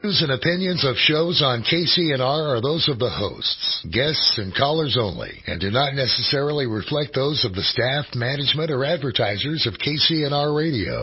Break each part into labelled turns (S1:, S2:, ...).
S1: Views and opinions of shows on KCNR are those of the hosts, guests, and callers only, and do not necessarily reflect those of the staff, management, or advertisers of KCNR Radio.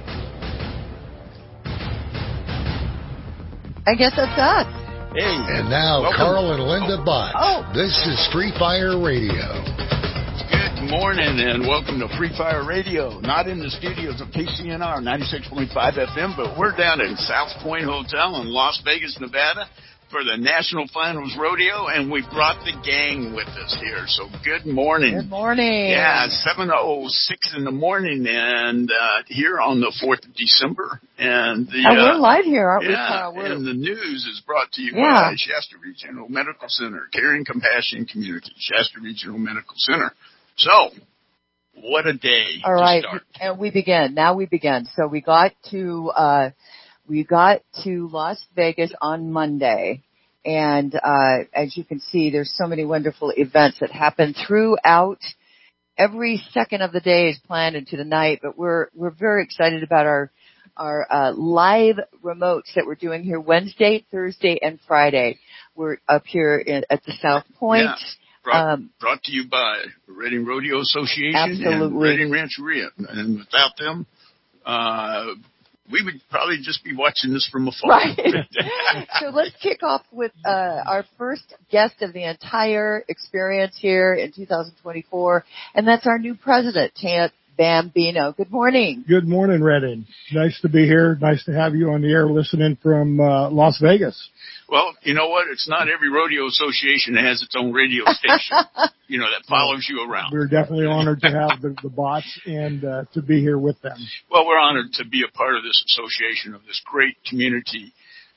S2: I guess that's us.
S3: Hey.
S1: And now, welcome. Carl and Linda Bott.
S2: Oh.
S1: This is Free Fire Radio.
S3: Good morning and welcome to Free Fire Radio. Not in the studios of KCNR 96.5 FM, but we're down in South Point Hotel in Las Vegas, Nevada for the National Finals Rodeo, and we brought the gang with us here. So good morning.
S2: Good morning.
S3: Yeah, 7:06 in the morning, and here on the 4th of December. And
S2: we're live here, aren't we,
S3: Carl? And the news is brought to you by Shasta Regional Medical Center, Caring Compassion Community, Shasta Regional Medical Center. So, what a day.
S2: All right, and we begin. Now we begin. So we got to Las Vegas on Monday, and as you can see, there's so many wonderful events that happen throughout. Every second of the day is planned into the night, but we're very excited about our live remotes that we're doing here Wednesday, Thursday, and Friday. We're up here at the South Point.
S3: Yeah. Brought to you by Redding Rodeo Association
S2: absolutely.
S3: And Redding Rancheria. And without them, we would probably just be watching this from afar.
S2: Right. So let's kick off with our first guest of the entire experience here in 2024, and that's our new president, Tant Bambino. Good morning.
S4: Good morning, Redding. Nice to be here. Nice to have you on the air listening from Las Vegas.
S3: Well, you know what? It's not every rodeo association that has its own radio station, that follows you around.
S4: We're definitely honored to have the Botts and to be here with them.
S3: Well, we're honored to be a part of this association, of this great community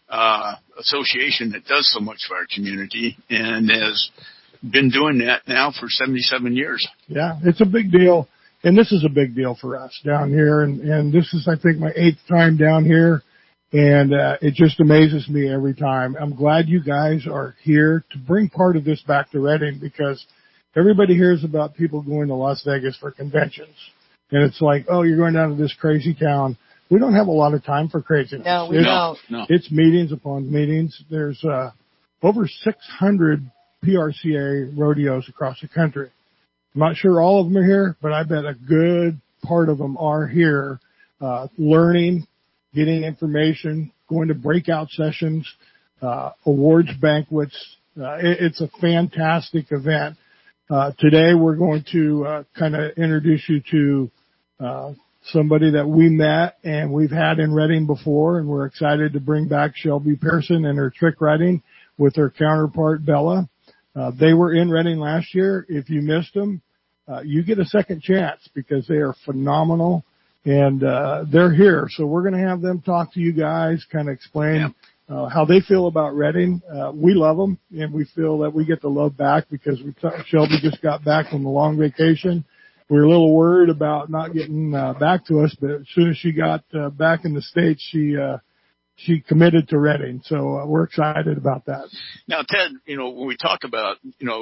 S3: association that does so much for our community and has been doing that now for 77 years.
S4: Yeah, it's a big deal. And this is a big deal for us down here. And this is, I think, my 8th time down here. And it just amazes me every time. I'm glad you guys are here to bring part of this back to Redding, because everybody hears about people going to Las Vegas for conventions. And it's like, oh, you're going down to this crazy town. We don't have a lot of time for craziness.
S2: No, we don't.
S3: No.
S4: It's meetings upon meetings. There's over 600 PRCA rodeos across the country. I'm not sure all of them are here, but I bet a good part of them are here learning, getting information, going to breakout sessions, awards banquets. It's a fantastic event. Today we're going to kind of introduce you to somebody that we met and we've had in Redding before, and we're excited to bring back Shelby Pearson and her trick riding with her counterpart Bella. They were in Redding last year. If you missed them, you get a second chance because they are phenomenal. And they're here, so we're going to have them talk to you guys, kind of explain how they feel about Redding. We love them, and we feel that we get the love back because Shelby just got back from a long vacation. We were a little worried about not getting back to us, but as soon as she got back in the States, she committed to Redding. So we're excited about that.
S3: Now, Ted, when we talk about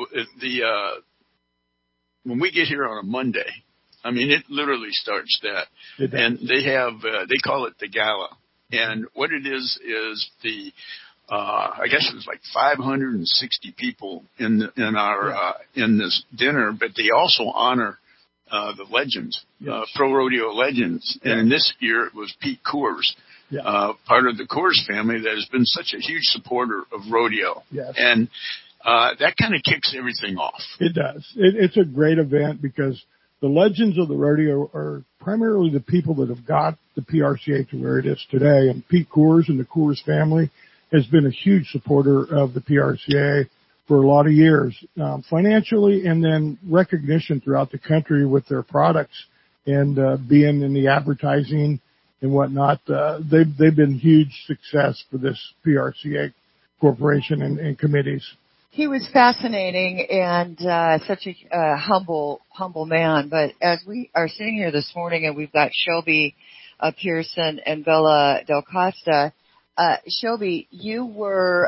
S3: when we get here on a Monday. I mean, it literally starts that. And they have, they call it the gala. And what it is the, I guess it was like 560 people in this dinner, but they also honor, the legends, pro rodeo legends. And in this year it was Pete Coors, part of the Coors family that has been such a huge supporter of rodeo.
S4: Yes.
S3: And, that kind of kicks everything off.
S4: It does. It's a great event because the legends of the rodeo are primarily the people that have got the PRCA to where it is today. And Pete Coors and the Coors family has been a huge supporter of the PRCA for a lot of years, financially and then recognition throughout the country with their products and being in the advertising and whatnot. They've been huge success for this PRCA corporation and committees.
S2: He was fascinating and such a humble man. But as we are sitting here this morning and we've got Shelby Pearson and Bella Del Costa, Shelby, you were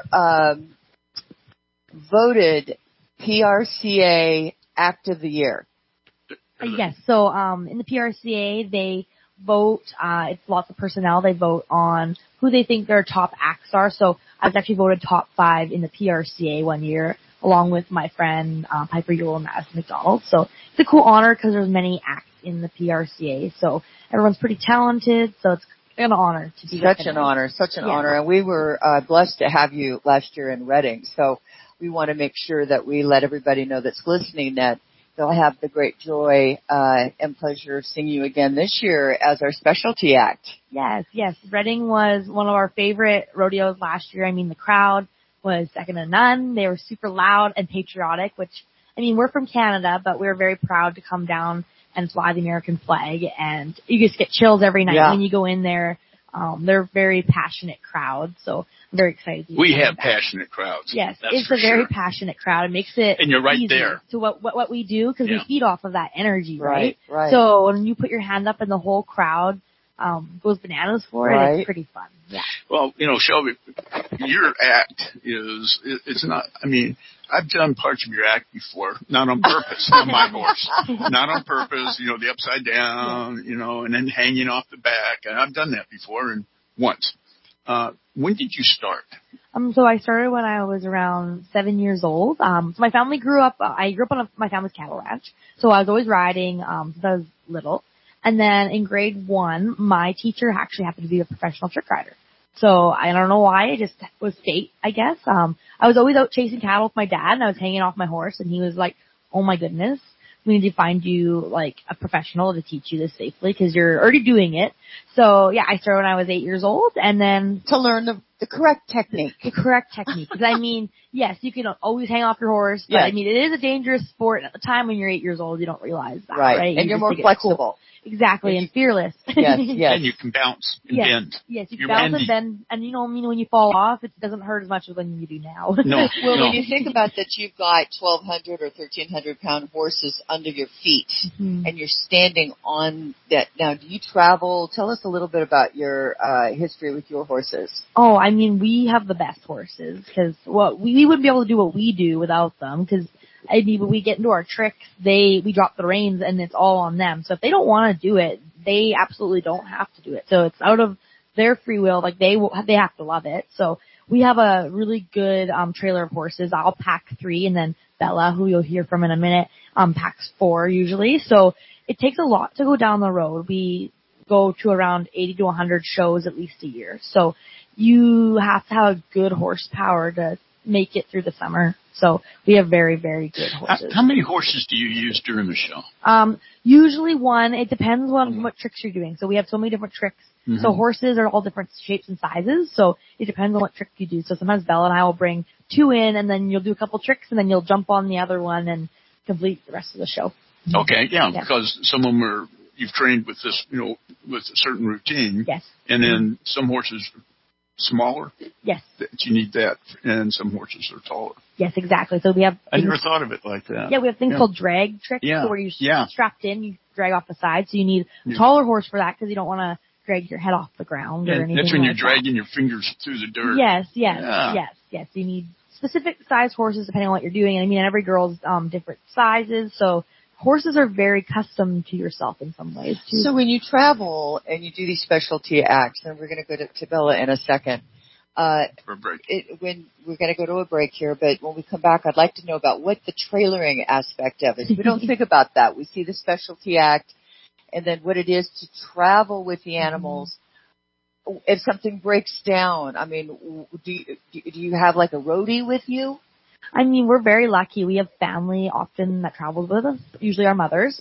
S2: voted PRCA Act of the Year.
S5: Yes. So in the PRCA, they vote. It's lots of personnel. They vote on who they think their top acts are. So I was actually voted top 5 in the PRCA one year, along with my friend Piper Ewell and Madison McDonald. So it's a cool honor because there's many acts in the PRCA. So everyone's pretty talented. So it's an honor to be
S2: such an honor. And we were blessed to have you last year in Reading. So we want to make sure that we let everybody know that's listening that they'll have the great joy and pleasure of seeing you again this year as our specialty act.
S5: Yes. Reading was one of our favorite rodeos last year. I mean, the crowd was second to none. They were super loud and patriotic, which, I mean, we're from Canada, but we're very proud to come down and fly the American flag. And you just get chills every night when you go in there. They're a very passionate crowd, so I'm very excited.
S3: We have passionate crowds.
S5: Yes, it's a very passionate crowd. It makes it
S3: and you're right
S5: easy
S3: there
S5: to what we do because we feed off of that energy,
S2: right?
S5: So when you put your hand up and the whole crowd goes bananas for it, it's pretty fun. Yeah.
S3: Well, Shelby, your act it's not. I mean, I've done parts of your act before, not on purpose, on my horse, not on purpose. The upside down, and then hanging off the back, and I've done that before and once. When did you start?
S5: So I started when I was around 7 years old. So my family grew up. I grew up on my family's cattle ranch, so I was always riding since I was little. And then in grade 1, my teacher actually happened to be a professional trick rider. So I don't know why, it just was fate, I guess. I was always out chasing cattle with my dad, and I was hanging off my horse, and he was like, oh my goodness, we need to find you like a professional to teach you this safely because you're already doing it. So yeah, I started when I was 8 years old, and then
S2: to learn the correct technique.
S5: The correct technique. Because I mean, yes, you can always hang off your horse, but I mean, it is a dangerous sport. And at the time when you're 8 years old, you don't realize that, right?
S2: And you're more flexible.
S5: Cool. Exactly, and fearless.
S2: Yes.
S3: And you can bounce and bend.
S5: Yes, you can bounce and bend, and when you fall off, it doesn't hurt as much as when you do now.
S3: No.
S2: Well, when you think about that, you've got 1,200 or 1,300 pound horses under your feet, and you're standing on that. Now, do you travel? Tell us a little bit about your history with your horses.
S5: Oh, I mean, we have the best horses because we wouldn't be able to do what we do without them because. I mean, when we get into our tricks, we drop the reins and it's all on them. So if they don't want to do it, they absolutely don't have to do it. So it's out of their free will. Like they have to love it. So we have a really good, trailer of horses. I'll pack 3 and then Bella, who you'll hear from in a minute, packs 4 usually. So it takes a lot to go down the road. We go to around 80 to 100 shows at least a year. So you have to have good horsepower to make it through the summer. So we have very, very good horses.
S3: How many horses do you use during the show?
S5: Usually 1. It depends on what tricks you're doing. So we have so many different tricks. Mm-hmm. So horses are all different shapes and sizes. So it depends on what trick you do. So sometimes Bella and I will bring 2 in and then you'll do a couple tricks and then you'll jump on the other one and complete the rest of the show.
S3: Okay. Yeah. Because some of them you've trained with this, with a certain routine.
S5: Yes.
S3: And then some horses smaller.
S5: Yes.
S3: That you need that, and some horses are taller.
S5: Yes, exactly. So we have.
S3: I never thought of it like that.
S5: Yeah, we have things called drag tricks, so where you're strapped in, you drag off the side. So you need a taller horse for that because you don't want to drag your head off the ground or anything.
S3: That's when
S5: like
S3: you're dragging your fingers through the dirt.
S5: Yes. You need specific size horses depending on what you're doing. And I mean, every girl's different sizes, so. Horses are very custom to yourself in some ways, too.
S2: So when you travel and you do these specialty acts, and we're going to go to Bella in a second.
S3: For a break.
S2: When we're going to go to a break here, but when we come back, I'd like to know about what the trailering aspect of it. We don't think about that. We see the specialty act and then what it is to travel with the animals. If something breaks down, I mean, do you have like a roadie with you?
S5: I mean, we're very lucky. We have family often that travels with us, usually our mothers.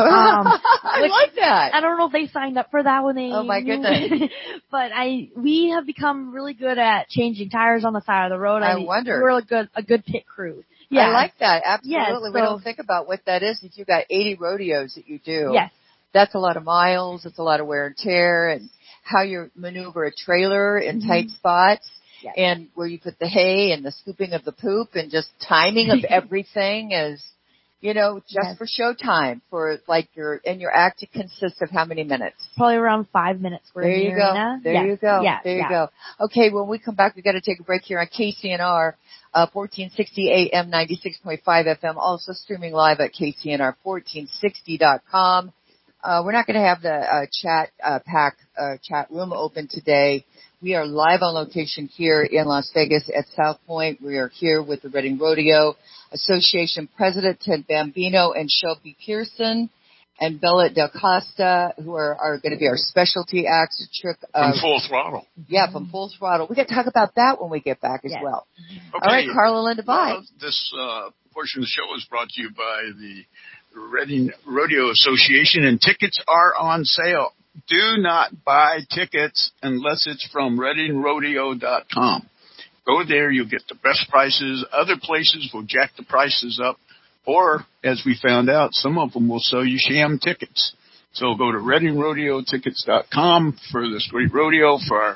S2: I like that.
S5: I don't know if they signed up for that when they.
S2: Oh my goodness!
S5: But we have become really good at changing tires on the side of the road.
S2: I wonder.
S5: We're a good pit crew. Yeah.
S2: I like that. Absolutely.
S5: Yes,
S2: we don't think about what that is. If you've got 80 rodeos that you do.
S5: Yes.
S2: That's a lot of miles. It's a lot of wear and tear, and how you maneuver a trailer in tight spots. Yes. And where you put the hay and the scooping of the poop and just timing of everything is, just for showtime for like your act consists of how many minutes?
S5: Probably around 5 minutes.
S2: There you go. There you go.
S5: Yes.
S2: There you go. Okay. When we come back, we got to take a break here on KCNR, 1460 AM, 96.5 FM, also streaming live at KCNR1460.com. We're not going to have the chat room open today. We are live on location here in Las Vegas at South Point. We are here with the Reading Rodeo Association President Ted Bambino and Shelby Pearson and Bella Del Costa, who are going to be our specialty acts.
S3: From Full Throttle.
S2: Yeah, from Full Throttle. We got to talk about that when we get back as well.
S3: Okay.
S2: All right, Carla Linda, bye.
S3: This portion of the show is brought to you by the Reading Rodeo Association, and tickets are on sale. Do not buy tickets unless it's from ReadingRodeo.com. Go there, you'll get the best prices. Other places will jack the prices up, or, as we found out, some of them will sell you sham tickets. So go to ReadingRodeoTickets.com for this great rodeo for our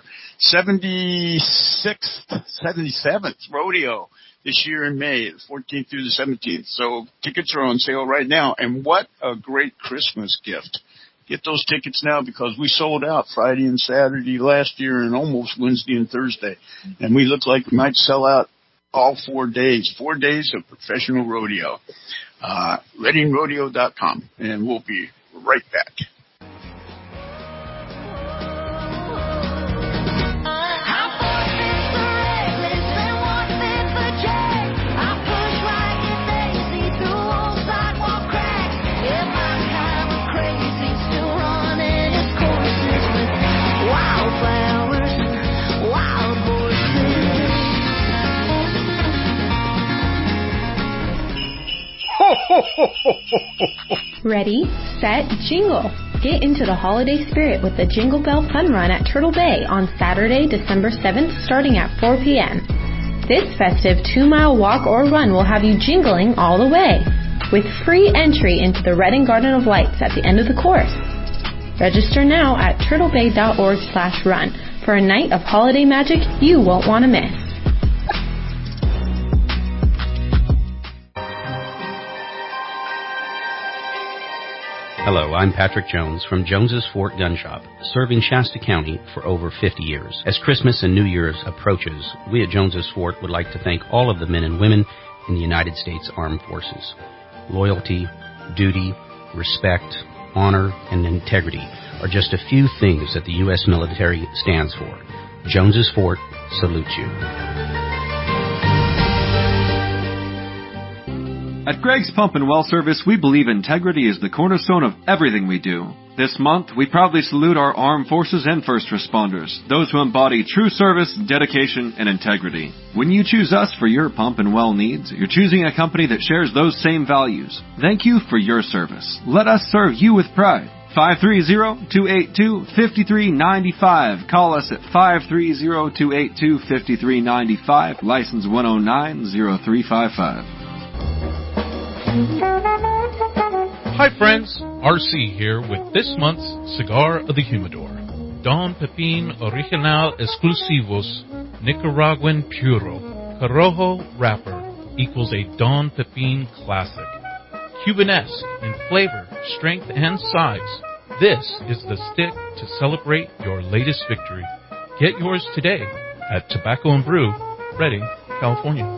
S3: 77th rodeo this year in May, the 14th through the 17th. So tickets are on sale right now, and what a great Christmas gift. Get those tickets now because we sold out Friday and Saturday last year and almost Wednesday and Thursday. And we look like we might sell out all 4 days. 4 days of professional rodeo. ReadingRodeo.com. And we'll be right back.
S6: Ready, set, jingle. Get into the holiday spirit with the Jingle Bell Fun Run at Turtle Bay on Saturday, December 7th, starting at 4 p.m. This festive 2-mile walk or run will have you jingling all the way, with free entry into the Reading Garden of Lights at the end of the course. Register now at turtlebay.org/run for a night of holiday magic you won't want to miss.
S7: Hello, I'm Patrick Jones from Jones's Fort Gun Shop, serving Shasta County for over 50 years. As Christmas and New Year's approaches, we at Jones's Fort would like to thank all of the men and women in the United States Armed Forces. Loyalty, duty, respect, honor, and integrity are just a few things that the U.S. military stands for. Jones's Fort salutes you.
S8: At Greg's Pump and Well Service, we believe integrity is the cornerstone of everything we do. This month, we proudly salute our armed forces and first responders, those who embody true service, dedication, and integrity. When you choose us for your pump and well needs, you're choosing a company that shares those same values. Thank you for your service. Let us serve you with pride. 530-282-5395. Call us at 530-282-5395. License 1090355.
S9: Hi friends, RC here with this month's Cigar of the Humidor. Don Pepin Original Exclusivos Nicaraguan Puro Corojo Wrapper equals a Don Pepin classic. Cubanesque in flavor, strength, and size, this is the stick to celebrate your latest victory. Get yours today at Tobacco and Brew, Reading, California.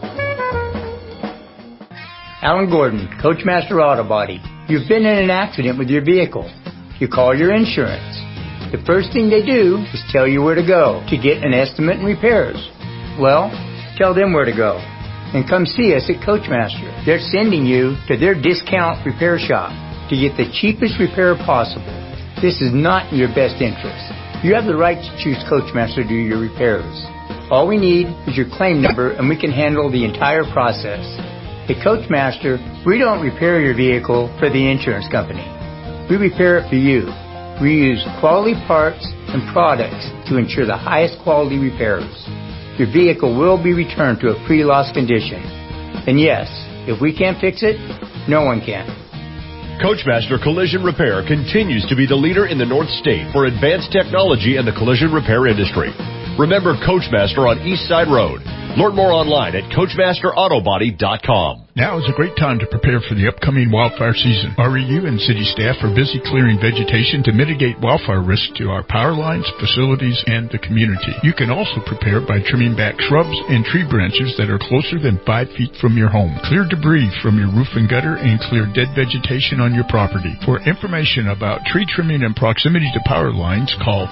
S10: Alan Gordon, Coachmaster Auto Body. You've been in an accident with your vehicle. You call your insurance. The first thing they do is tell you where to go to get an estimate and repairs. Well, tell them where to go. And come see us at Coachmaster. They're sending you to their discount repair shop to get the cheapest repair possible. This is not in your best interest. You have the right to choose Coachmaster to do your repairs. All we need is your claim number and we can handle the entire process. At Coachmaster, we don't repair your vehicle for the insurance company. We repair it for you. We use quality parts and products to ensure the highest quality repairs. Your vehicle will be returned to a pre-loss condition. And yes, if we can't fix it, no one can.
S11: Coachmaster Collision Repair continues to be the leader in the North State for advanced technology in the collision repair industry. Remember Coachmaster on East Side Road. Learn more online at CoachmasterAutobody.com.
S12: Now is a great time to prepare for the upcoming wildfire season. REU and city staff are busy clearing vegetation to mitigate wildfire risk to our power lines, facilities, and the community. You can also prepare by trimming back shrubs and tree branches that are closer than 5 feet from your home. Clear debris from your roof and gutter and clear dead vegetation on your property. For information about tree trimming and proximity to power lines, call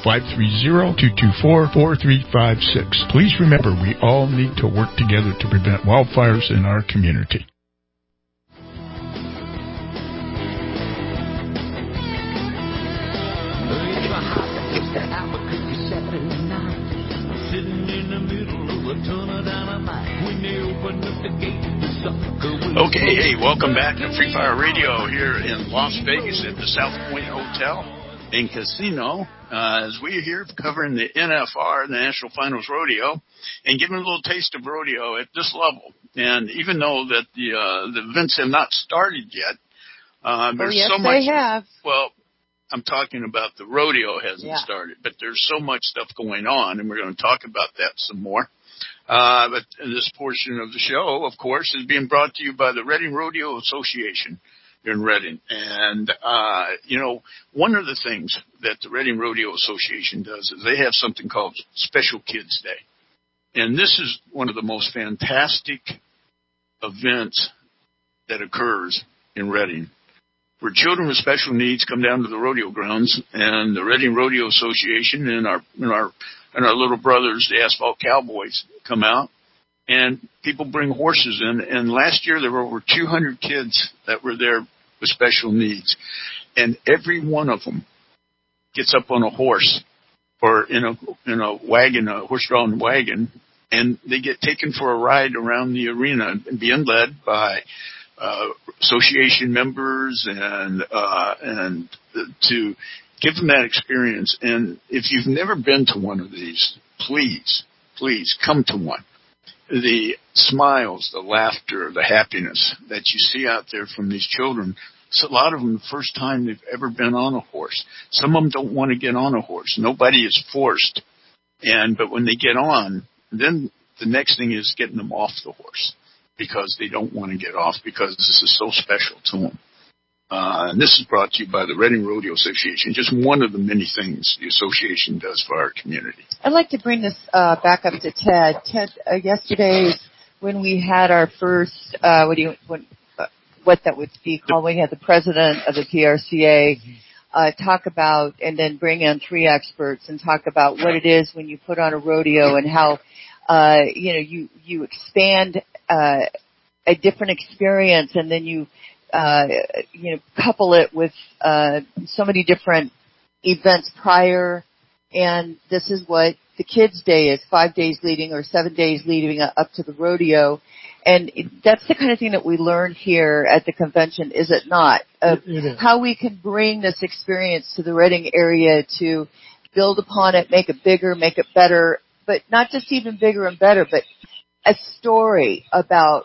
S12: 530-224-4356. Please remember, we all need to work together to prevent wildfires in our community.
S3: Okay, hey, welcome back to Free Fire Radio here in Las Vegas at the South Point Hotel and Casino, as we're here covering the NFR, the National Finals Rodeo, and giving a little taste of rodeo at this level. And even though that the events have not started yet, there's so much.
S2: They have.
S3: Well, I'm talking about the rodeo hasn't started, but there's so much stuff going on, and we're going to talk about that some more. But this portion of the show, of course, is being brought to you by the Reading Rodeo Association in Reading. And, one of the things that the Reading Rodeo Association does is they have something called Special Kids Day. And this is one of the most fantastic events that occurs in Reading, where children with special needs come down to the rodeo grounds, and the Reading Rodeo Association and our little brothers, the Asphalt Cowboys, come out, and people bring horses in. And last year there were over 200 kids that were there with special needs, and every one of them gets up on a horse or in a wagon, a horse-drawn wagon, and they get taken for a ride around the arena, being led by association members and to give them that experience. And if you've never been to one of these, please come to one. The smiles, the laughter, the happiness that you see out there from these children, so a lot of them the first time they've ever been on a horse. Some of them don't want to get on a horse. Nobody is forced. But when they get on, then the next thing is getting them off the horse, because they don't want to get off, because this is so special to them. And this is brought to you by the Reading Rodeo Association, just one of the many things the association does for our community.
S2: I'd like to bring this back up to Ted. Ted, yesterday when we had our first, what that would be called, we had the president of the PRCA talk about, and then bring in 3 experts and talk about what it is when you put on a rodeo and how, you expand a different experience, and then you couple it with so many different events prior. And this is what the Kids Day is, 5 days leading or 7 days leading up to the rodeo. And that's the kind of thing that we learned here at the convention, is it not?
S4: It is.
S2: How we can bring this experience to the Reading area to build upon it, make it bigger, make it better, but not just even bigger and better, but a story about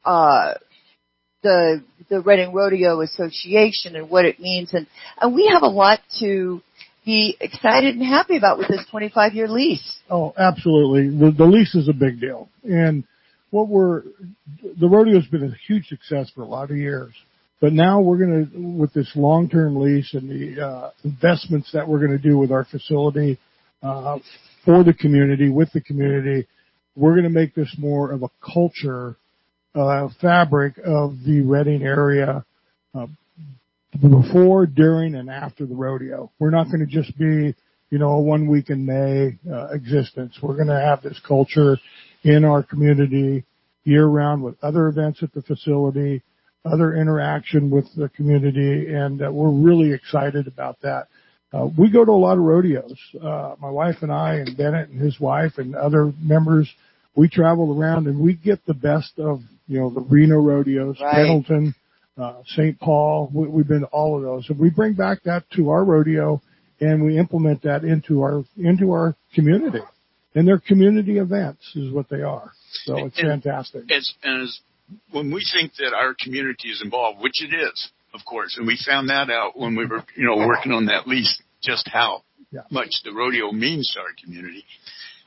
S2: the Reading Rodeo Association and what it means. And we have a lot to be excited and happy about with this 25-year lease.
S4: Oh, absolutely. The lease is a big deal. And the rodeo's been a huge success for a lot of years. But now we're going to, with this long-term lease and the investments that we're going to do with our facility for the community, with the community, we're going to make this more of a culture fabric of the Reading area before, during, and after the rodeo. We're not going to just be, a 1 week in May existence. We're going to have this culture in our community year-round with other events at the facility, other interaction with the community, and we're really excited about that. We go to a lot of rodeos. My wife and I, and Bennett and his wife and other members, we travel around and we get the best of, the Reno rodeos, right. Pendleton, St. Paul. We've been to all of those. And we bring back that to our rodeo and we implement that into our community. And they're community events is what they are. So it's fantastic.
S3: When we think that our community is involved, which it is, of course, and we found that out when we were, working on that lease, just how much the rodeo means to our community.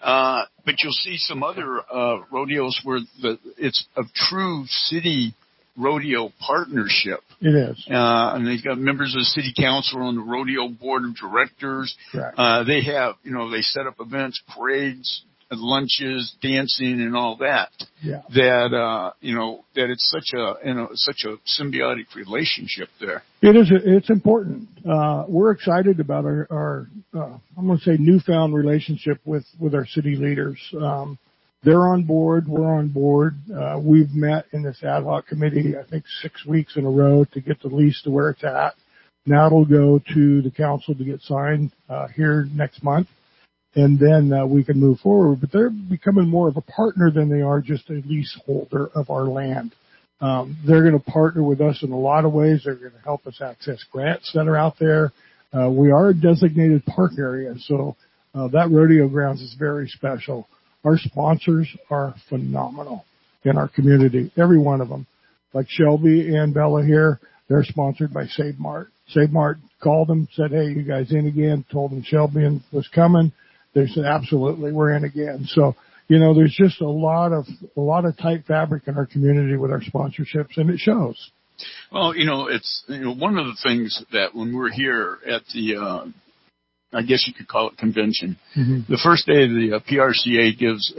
S3: But you'll see some other rodeos where it's a true city rodeo partnership.
S4: It is.
S3: And they've got members of the city council on the rodeo board of directors.
S4: Correct.
S3: They have, they set up events, parades, lunches, dancing, and all that.
S4: Yeah.
S3: That that it's such a symbiotic relationship there.
S4: It is. It's important. We're excited about our I'm going to say newfound relationship with our city leaders. They're on board. We're on board. We've met in this ad hoc committee, I think 6 weeks in a row to get the lease to where it's at. Now it'll go to the council to get signed here next month. And then we can move forward. But they're becoming more of a partner than they are just a leaseholder of our land. They're going to partner with us in a lot of ways. They're going to help us access grants that are out there. We are a designated park area, so that rodeo grounds is very special. Our sponsors are phenomenal in our community, every one of them. Like Shelby and Bella here, they're sponsored by Save Mart. Save Mart called them, said, hey, you guys in again? Told them Shelby was coming. They said, absolutely, we're in again. So, there's just a lot of tight fabric in our community with our sponsorships, and it shows.
S3: Well, it's, one of the things that when we're here at the, I guess you could call it convention, the first day of the PRCA gives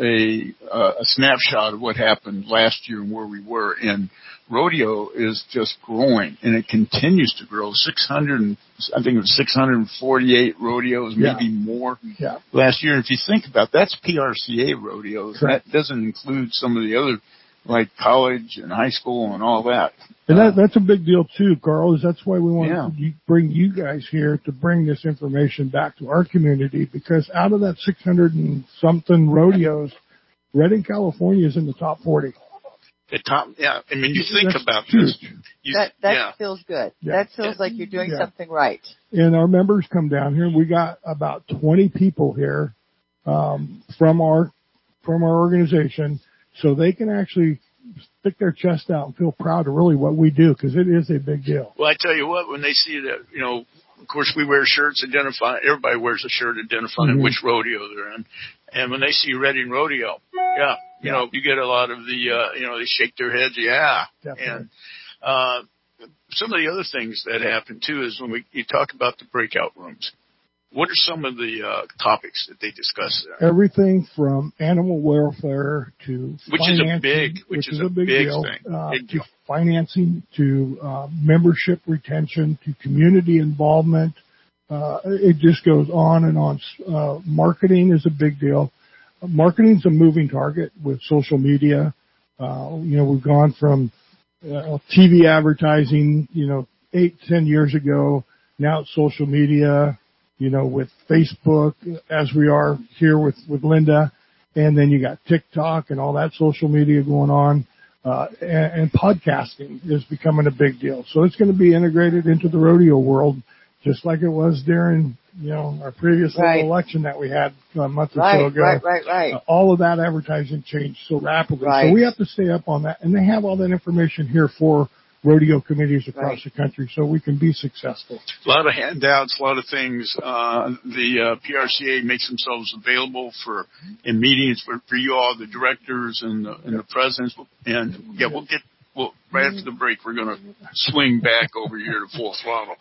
S3: a snapshot of what happened last year and where we were. And rodeo is just growing, and it continues to grow. I think it was 648 rodeos, maybe more last year. And if you think about it, that's PRCA rodeos. Correct. That doesn't include some of the other, like college and high school and all that.
S4: And that's a big deal too, Carl, that's why we want to bring you guys here to bring this information back to our community, because out of that 600 and something rodeos, Redding, California is in the top 40.
S3: The top, I mean, you think
S4: that's
S3: about
S4: huge.
S3: this.
S2: That feels good. Yeah. That feels like you're doing something right.
S4: And our members come down here. We got about 20 people here from our organization, so they can actually stick their chest out and feel proud of really what we do, because it is a big deal.
S3: Well, I tell you what, when they see that, of course we wear shirts everybody wears a shirt identifying which rodeo they're in. And when they see Redding Rodeo, you get a lot of the, they shake their heads,
S4: Definitely.
S3: And some of the other things that happen too is when you talk about the breakout rooms. What are some of the topics that they discuss there?
S4: Everything from animal welfare to
S3: financing, which is a big deal,
S4: to financing, to membership retention, to community involvement. It just goes on and on. Marketing is a big deal. Marketing's a moving target with social media. We've gone from TV advertising, 8-10 years ago. Now it's social media, with Facebook, as we are here with Linda. And then you got TikTok and all that social media going on. And podcasting is becoming a big deal. So it's going to be integrated into the rodeo world, just like it was during, our previous election that we had a month or so ago.
S2: Right.
S4: All of that advertising changed so rapidly.
S2: Right.
S4: So we have to stay up on that. And they have all that information here for rodeo committees across the country, so we can be successful.
S3: A lot of handouts, a lot of things. The PRCA makes themselves available in meetings for you all, the directors and the presidents. And right after the break, we're going to swing back over here to full throttle.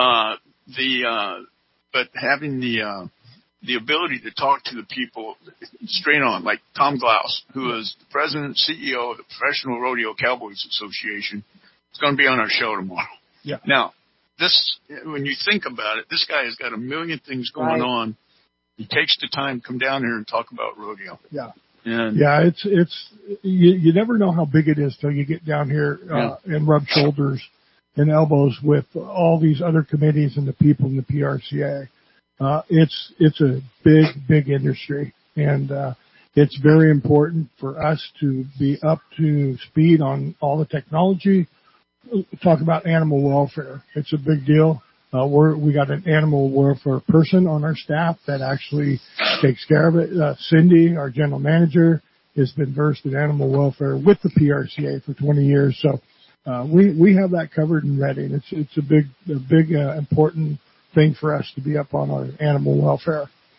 S3: But having the ability to talk to the people straight on, like Tom Glaus, who is the president and CEO of the Professional Rodeo Cowboys Association, is going to be on our show tomorrow.
S4: Yeah.
S3: Now, when you think about it, this guy has got a million things going on. He takes the time to come down here and talk about rodeo.
S4: Yeah.
S3: And
S4: it's you never know how big it is till you get down here and rub shoulders and elbows with all these other committees and the people in the PRCA. It's a big industry, and it's very important for us to be up to speed on all the technology. Talk about animal welfare. It's a big deal. We got an animal welfare person on our staff that actually takes care of it. Cindy, our general manager, has been versed in animal welfare with the PRCA for 20 years. So, we have that covered and ready. And it's a big important thing for us to be up on our animal welfare.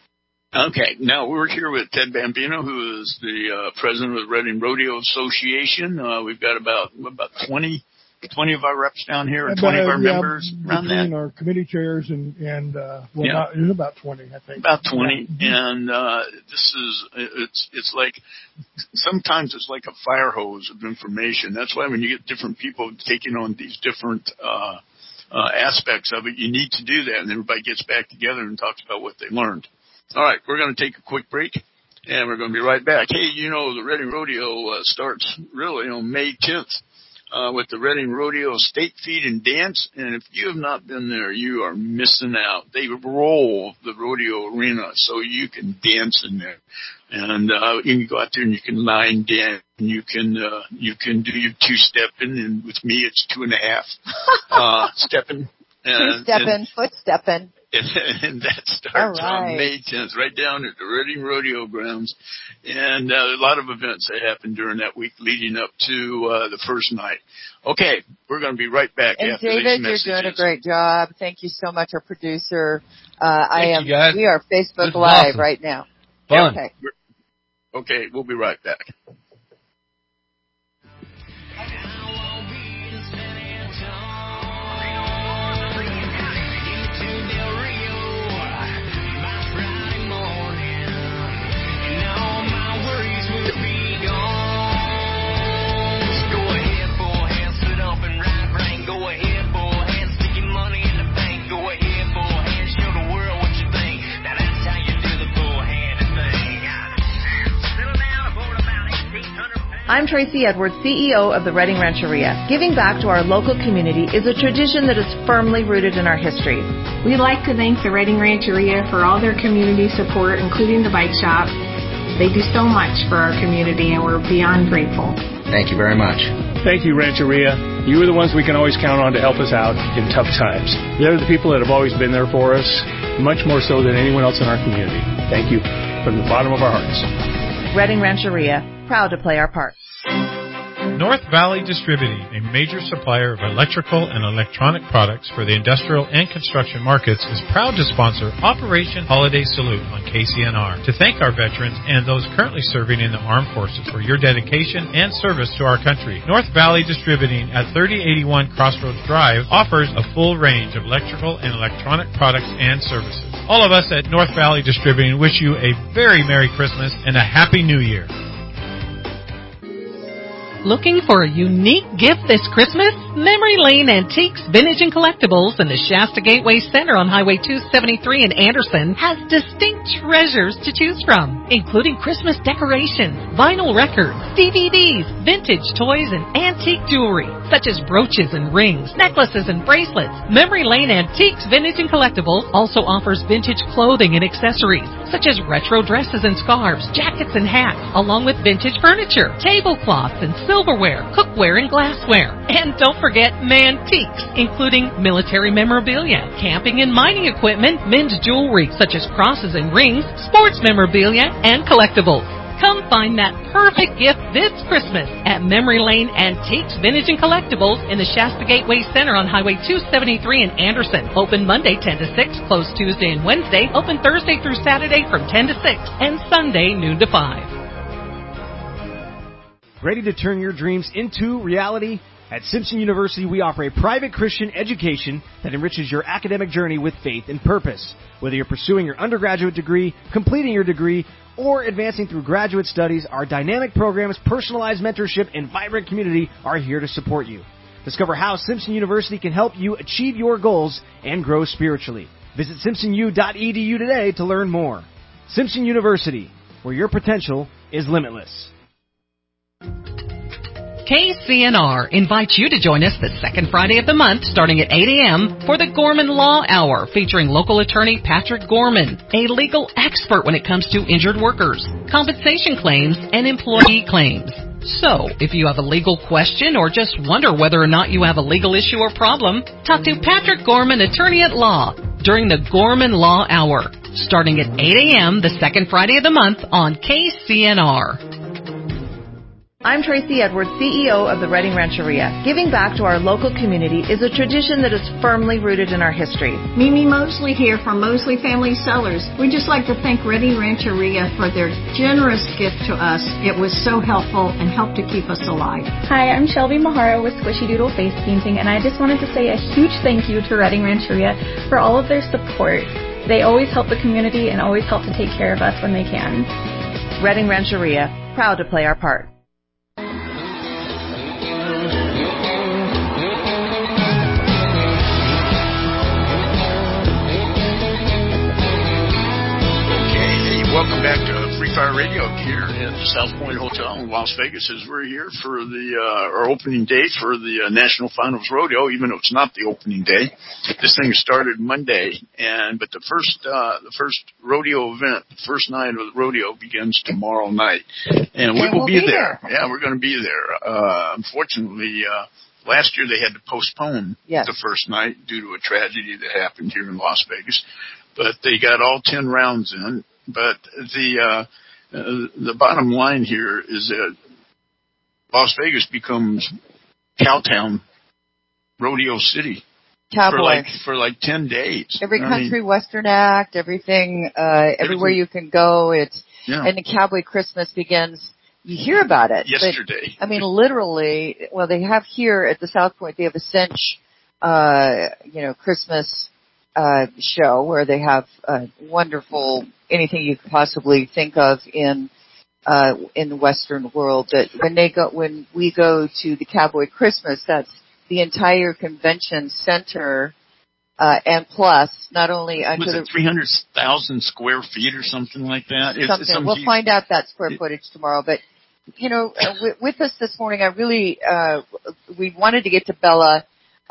S3: Okay, now we're here with Ted Bambino, who is the president of the Reading Rodeo Association. We've got about 20 of our reps down here, and 20 of our members around that.
S4: Between our committee chairs and it's about 20, I think.
S3: About 20, and this is it's like sometimes it's like a fire hose of information. That's why when you get different people taking on these different aspects of it, you need to do that, and everybody gets back together and talks about what they learned. All right, we're going to take a quick break, and we're going to be right back. Hey, the Reading Rodeo starts really on May 10th with the Reading Rodeo State Feed and Dance, and if you have not been there, you are missing out. They roll the rodeo arena so you can dance in there, and you can go out there and you can line dance, and you can do your two-stepping, and with me it's 2.5 stepping.
S2: Two-stepping, foot-stepping.
S3: And that starts on May 10th, right down at the Reading Rodeo Grounds. And a lot of events that happen during that week leading up to the first night. Okay, we're going to be right back after
S2: David,
S3: these messages.
S2: You're doing a great job. Thank you so much, our producer.
S9: Thank you guys.
S2: We are Facebook Live awesome. Right now.
S9: Fun.
S3: Okay, we'll be right back.
S13: I'm Tracy Edwards, CEO of the Reading Rancheria. Giving back to our local community is a tradition that is firmly rooted in our history.
S6: We'd like to thank the Reading Rancheria for all their community support, including the bike shop. They do so much for our community, and we're beyond grateful.
S14: Thank you very much.
S15: Thank you, Rancheria. You are the ones we can always count on to help us out in tough times. They're the people that have always been there for us, much more so than anyone else in our community. Thank you from the bottom of our hearts.
S13: Reading Rancheria, proud to play our part.
S9: North Valley Distributing, a major supplier of electrical and electronic products for the industrial and construction markets, is proud to sponsor Operation Holiday Salute on KCNR to thank our veterans and those currently serving in the armed forces for your dedication and service to our country. North Valley Distributing at 3081 Crossroads Drive offers a full range of electrical and electronic products and services. All of us at North Valley Distributing wish you a very Merry Christmas and a Happy New Year.
S16: Looking for a unique gift this Christmas? Memory Lane Antiques, Vintage and Collectibles in the Shasta Gateway Center on Highway 273 in Anderson has distinct treasures to choose from, including Christmas decorations, vinyl records, DVDs, vintage toys, and antique jewelry, such as brooches and rings, necklaces and bracelets. Memory Lane Antiques, Vintage and Collectibles also offers vintage clothing and accessories, such as retro dresses and scarves, jackets and hats, along with vintage furniture, tablecloths and silverware, cookware, and glassware. And don't forget Mantiques, including military memorabilia, camping and mining equipment, men's jewelry, such as crosses and rings, sports memorabilia, and collectibles. Come find that perfect gift this Christmas at Memory Lane Antiques, Vintage and Collectibles in the Shasta Gateway Center on Highway 273 in Anderson. Open Monday 10 to 6, closed Tuesday and Wednesday, open Thursday through Saturday from 10 to 6, and Sunday noon to 5.
S17: Ready to turn your dreams into reality? At Simpson University, we offer a private Christian education that enriches your academic journey with faith and purpose. Whether you're pursuing your undergraduate degree, completing your degree, or advancing through graduate studies, our dynamic programs, personalized mentorship, and vibrant community are here to support you. Discover how Simpson University can help you achieve your goals and grow spiritually. Visit simpsonu.edu today to learn more. Simpson University, where your potential is limitless.
S16: KCNR invites you to join us the second Friday of the month starting at 8 a.m. for the Gorman Law Hour featuring local attorney Patrick Gorman, a legal expert when it comes to injured workers, compensation claims, and employee claims. So, if you have a legal question or just wonder whether or not you have a legal issue or problem, talk to Patrick Gorman, attorney at law, during the Gorman Law Hour starting at 8 a.m. the second Friday of the month on KCNR.
S13: I'm Tracy Edwards, CEO of the Redding Rancheria. Giving back to our local community is a tradition that is firmly rooted in our history.
S14: Mimi Mosley here from Mosley Family Cellars. We'd just like to thank Redding Rancheria for their generous gift to us. It was so helpful and helped to keep us alive.
S18: Hi, I'm Shelby Mahara with Squishy Doodle Face Painting, and I just wanted to say a huge thank you to Redding Rancheria for all of their support. They always help the community and always help to take care of us when they can.
S13: Redding Rancheria, proud to play our part.
S3: Welcome back to Free Fire Radio here at the South Point Hotel in Las Vegas, as we're here for our opening day for the National Finals Rodeo, even though it's not the opening day. This thing started Monday, but the first rodeo event, the first night of the rodeo begins tomorrow night. And we will be there. Yeah, we're going to be there. Unfortunately, last year they had to postpone the first night due to a tragedy that happened here in Las Vegas. But they got all 10 rounds in. But the bottom line here is that Las Vegas becomes Cowtown, Rodeo City for like 10 days.
S2: Every country western act, everything, everywhere you can go. And the Cowboy Christmas begins. You hear about it
S3: yesterday.
S2: But, literally. Well, they have here at the South Point. They have a cinch, Christmas show where they have wonderful anything you could possibly think of in the Western world. That when we go to the Cowboy Christmas, that's the entire convention center, and plus not only under
S3: was it 300,000 square feet or something like that.
S2: Something. We'll find out that square footage tomorrow, but. With us this morning, I really we wanted to get to Bella.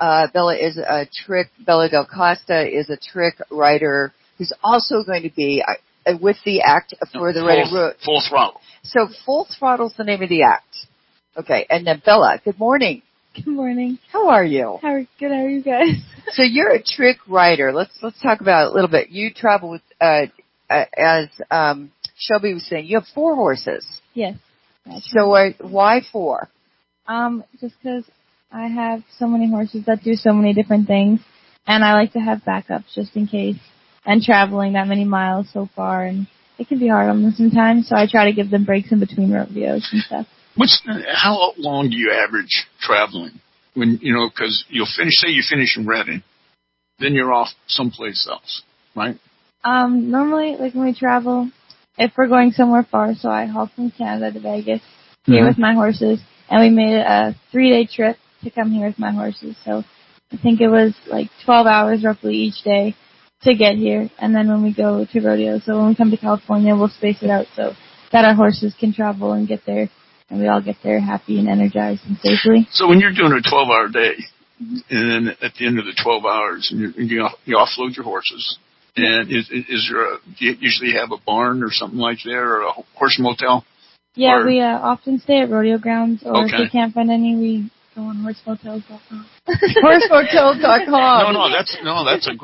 S2: Bella Del Costa is a trick writer who's also going to be with the act for the Redding Root.
S3: Full Throttle.
S2: So Full Throttle's the name of the act. Okay, and then Bella, good morning.
S19: Good morning.
S2: How are you?
S19: Good, how are you guys?
S2: So you're a trick writer. Let's talk about it a little bit. You travel with, as Shelby was saying, you have 4 horses.
S19: Yes.
S2: So why 4?
S19: Just because I have so many horses that do so many different things, and I like to have backups just in case. And traveling that many miles so far, and it can be hard on them sometimes, so I try to give them breaks in between rodeos and stuff.
S3: How long do you average traveling? When because you finish in Redding, then you're off someplace else, right?
S19: Normally, when we travel, if we're going somewhere far, so I haul from Canada to Vegas here with my horses, and we made a 3-day trip to come here with my horses. So I think it was 12 hours roughly each day to get here, and then when we go to rodeo, so when we come to California, we'll space it out so that our horses can travel and get there, and we all get there happy and energized and safely.
S3: So when you're doing a 12-hour day, and then at the end of the 12 hours, and you offload your horses, and do you usually have a barn or something like that, or a horse motel?
S19: Yeah, we often stay at rodeo grounds, or if we can't find any, we go on horsemotels.com.
S2: Horsemotels.com.
S3: That's a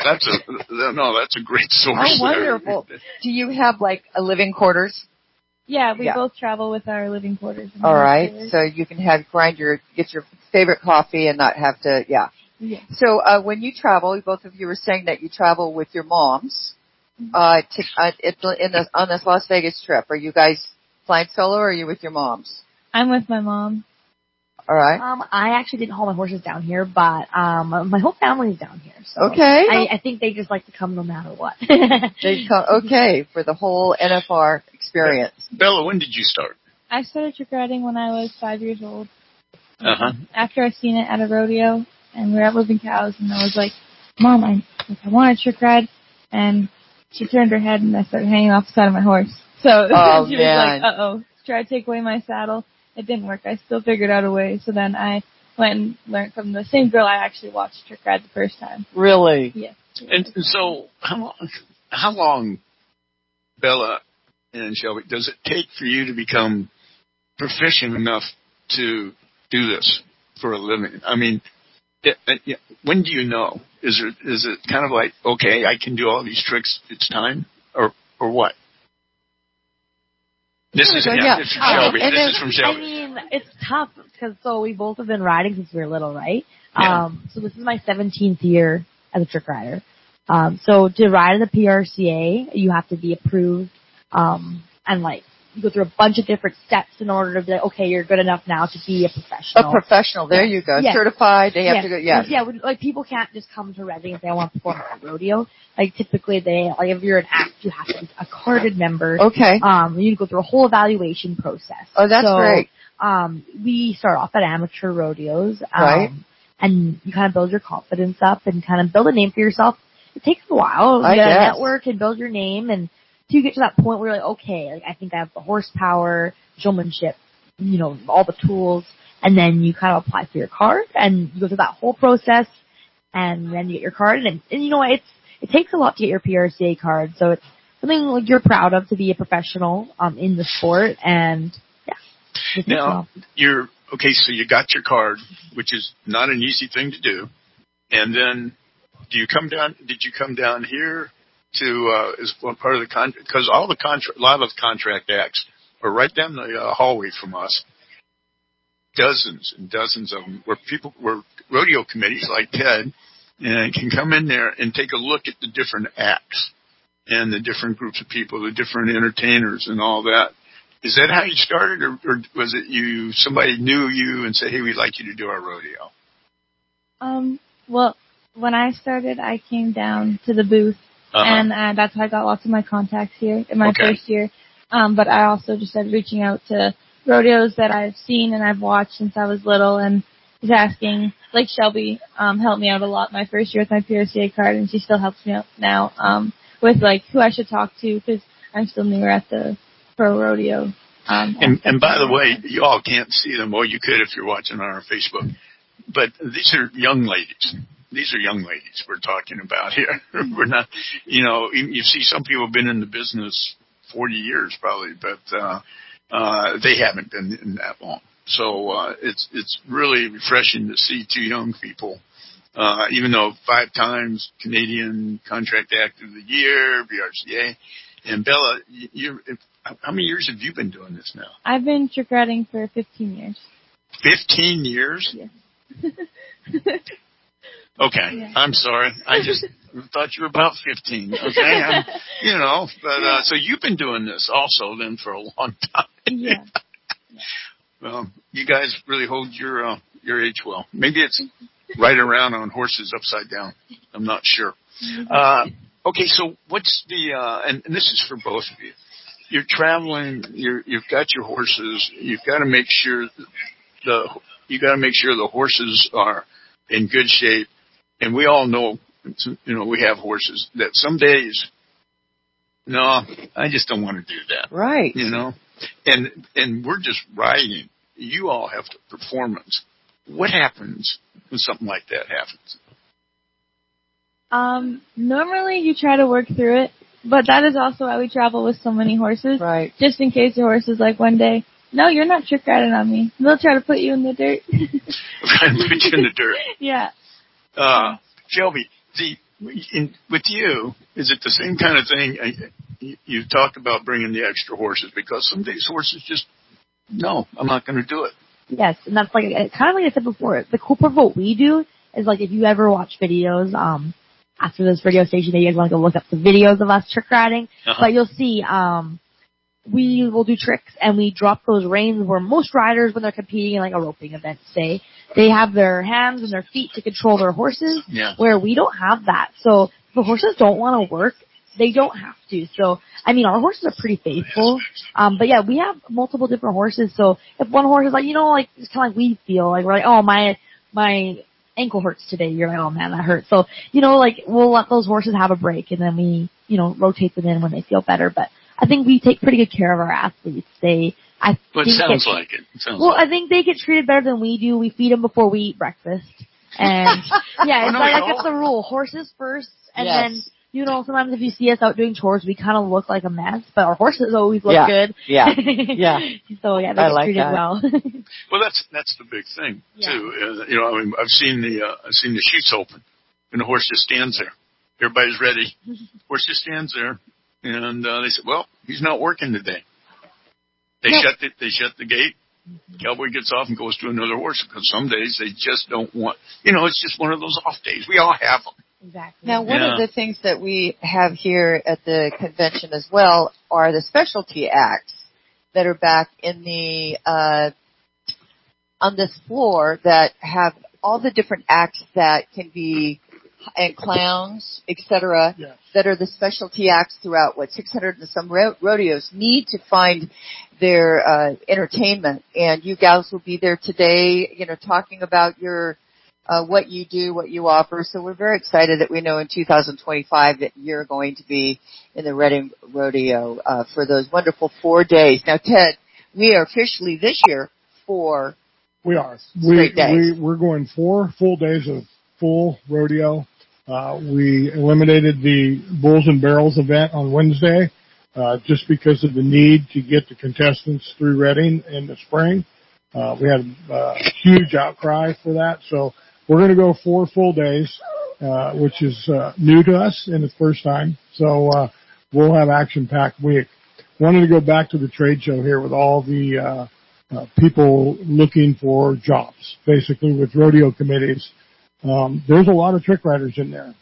S3: great source.
S2: Oh, wonderful. Do you have a living quarters?
S19: Yeah, we both travel with our living quarters.
S2: All right, so you can get your favorite coffee and not have to, Yeah. So when you travel, both of you were saying that you travel with your moms on this Las Vegas trip. Are you guys flying solo, or are you with your moms?
S19: I'm with my mom.
S2: All right.
S5: I actually didn't haul my horses down here, but my whole family's down here. So
S2: okay.
S5: I think they just like to come no matter what.
S2: They come, okay, for the whole NFR experience.
S3: Bella, when did you start?
S19: I started trick riding when I was 5 years old.
S2: After
S19: I seen it at a rodeo, and we were at Living Cows, and I was like, Mom, I want to trick ride. And she turned her head, and I started hanging off the side of my horse. So she was like, uh-oh, tried to take away my saddle. It didn't work. I still figured out a way. So then I went and learned from the same girl I actually watched trick ride the first time.
S2: Really?
S19: Yes.
S3: And so how long, Bella and Shelby, does it take for you to become proficient enough to do this for a living? I mean, when do you know? Is it kind of like, okay, I can do all these tricks, it's time, or what? This is from Shelby. This is from Shelby.
S5: I mean, it's tough because we both have been riding since we were little, right?
S3: Yeah.
S5: So this is my 17th year as a trick rider. So to ride in the PRCA, you have to be approved, and you go through a bunch of different steps in order to be like, okay, you're good enough now to be a professional.
S2: A professional, there you go.
S5: Yes.
S2: Certified, they have to go,
S5: Yeah, people can't just come to Reading if they want to perform at a rodeo. Typically if you're an act, you have to be a carded member.
S2: Okay.
S5: You go through a whole evaluation process.
S2: Oh, that's great.
S5: We start off at amateur rodeos.
S2: Right.
S5: And you kind of build your confidence up and kind of build a name for yourself. It takes a while.
S2: I
S5: You gotta
S2: guess.
S5: network and build your name, and till you get to that point where you're like, okay, I think I have the horsepower, showmanship, all the tools, and then you kind of apply for your card, and you go through that whole process, and then you get your card, and it takes a lot to get your PRCA card, so it's something you're proud of to be a professional in the sport, and yeah.
S3: Now, so you got your card, which is not an easy thing to do, and then did you come down here to as one part of the contract? Because a lot of the contract acts are right down the hallway from us. Dozens and dozens of them where rodeo committees like Ted and can come in there and take a look at the different acts and the different groups of people, the different entertainers and all that. Is that how you started, or was it somebody knew you and said, hey, we'd like you to do our rodeo?
S19: Well, when I started, I came down to the booth, and that's how I got lots of my contacts here in my first year. But I also just started reaching out to rodeos that I've seen and I've watched since I was little, and just asking, like Shelby helped me out a lot my first year with my PRCA card, and she still helps me out now with who I should talk to, because I'm still newer at the pro rodeo.
S3: And by the way, you all can't see them, or you could if you're watching on our Facebook, but these are young ladies. These are young ladies we're talking about here. We're not, you see some people have been in the business 40 years probably, but they haven't been in that long. So it's really refreshing to see two young people, even though 5 times Canadian Contract Act of the Year, BRCA. And Bella, how many years have you been doing this now?
S19: I've been trick riding for 15 years. 15
S3: years?
S19: Yes.
S3: Okay, yeah. I'm sorry. I just thought you were about 15. Okay, so you've been doing this also then for a long time.
S19: Yeah.
S3: Well, you guys really hold your age well. Maybe it's right around on horses upside down. I'm not sure. Okay, so what's and this is for both of you. You're traveling. You've got your horses. You've got to make sure the horses are in good shape. And we all know, we have horses that some days, no, I just don't want to do that.
S2: Right.
S3: And we're just riding. You all have performance. What happens when something like that happens?
S19: Normally you try to work through it, but that is also why we travel with so many horses.
S2: Right.
S19: Just in case your horse is like one day, no, you're not trick riding on me. They'll try to put you in the dirt.
S3: Put you in the dirt.
S19: Yeah.
S3: Shelby, with you, is it the same kind of thing? You talked about bringing the extra horses because some days horses just, no, I'm not going to do it.
S5: Yes, and that's kind of like I said before. The cool part of what we do is if you ever watch videos, after this radio station, maybe you guys want to go look up the videos of us trick riding, but you'll see, we will do tricks and we drop those reins where most riders, when they're competing in a roping event, say, they have their hands and their feet to control their horses, where we don't have that. So if the horses don't want to work, they don't have to. So, our horses are pretty faithful. But yeah, we have multiple different horses. So if one horse is it's kind of like we feel, we're like, oh, my ankle hurts today. You're like, oh man, that hurts. So, we'll let those horses have a break and then we, rotate them in when they feel better. But I think we take pretty good care of our athletes.
S3: It sounds like it.
S5: I think they get treated better than we do. We feed them before we eat breakfast. And it's the rule. Horses first. And then, sometimes if you see us out doing chores, we kind of look like a mess, but our horses always look good.
S2: Yeah.
S5: So they get treated well.
S3: Well, that's the big thing too. I've seen the chutes open and the horse just stands there. Everybody's ready. Horse just stands there. And they said, well, he's not working today. They shut the gate. Cowboy gets off and goes to another horse because some days they just don't want, it's just one of those off days. We all have them.
S5: Exactly.
S2: Now, one of the things that we have here at the convention as well are the specialty acts that are back in the, on this floor that have all the different acts that can be, and clowns, etc.,
S4: yes,
S2: that are the specialty acts throughout 600 and some rodeos need to find their entertainment. And you gals will be there today, talking about your what you do, what you offer. So we're very excited that we know in 2025 that you're going to be in the Reading Rodeo for those wonderful 4 days. Now, Ted, we are officially this year 4 straight days.
S4: We're going 4 full days of full rodeo. We eliminated the Bulls and Barrels event on Wednesday just because of the need to get the contestants through Reading in the spring. We had a huge outcry for that, so we're going to go 4 full days, which is new to us and it's first time. So we'll have action-packed week. Wanted to go back to the trade show here with all the people looking for jobs, basically with rodeo committees. There's a lot of trick riders in there.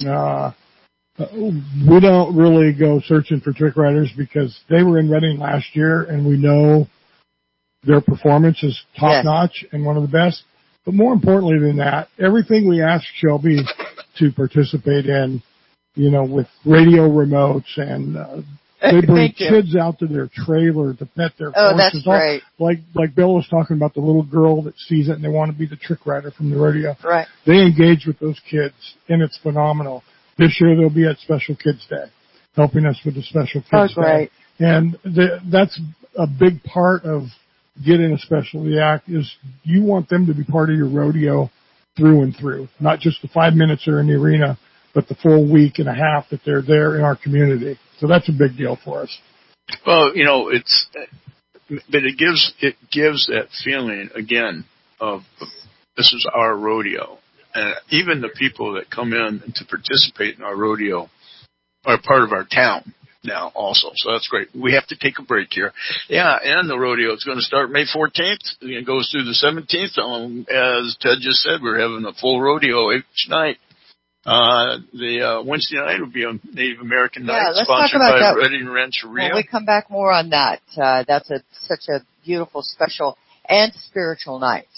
S4: We don't really go searching for trick riders because they were in Reading last year and we know their performance is top notch and one of the best. But more importantly than that, everything we ask Shelby to participate in, with radio remotes and they bring kids out to their trailer to pet their horses.
S2: Oh, that's great.
S4: Like Bill was talking about the little girl that sees it and they want to be the trick rider from the rodeo.
S2: Right.
S4: They engage with those kids and it's phenomenal. This year they'll be at Special Kids Day, helping us with the Special Kids Day. And that's a big part of getting a specialty act is you want them to be part of your rodeo through and through, not just the 5 minutes they're in the arena, but the full week and a half that they're there in our community. So that's a big deal for us.
S3: Well, but it gives that feeling again of this is our rodeo. And even the people that come in to participate in our rodeo are part of our town now also. So that's great. We have to take a break here. Yeah, and the rodeo is going to start May 14th. It goes through the 17th. As Ted just said, we're having a full rodeo each night. The Wednesday night will be a Native American night, sponsored by Reading Rancheria.
S2: Well, we come back more on that. That's such a beautiful, special, and spiritual night.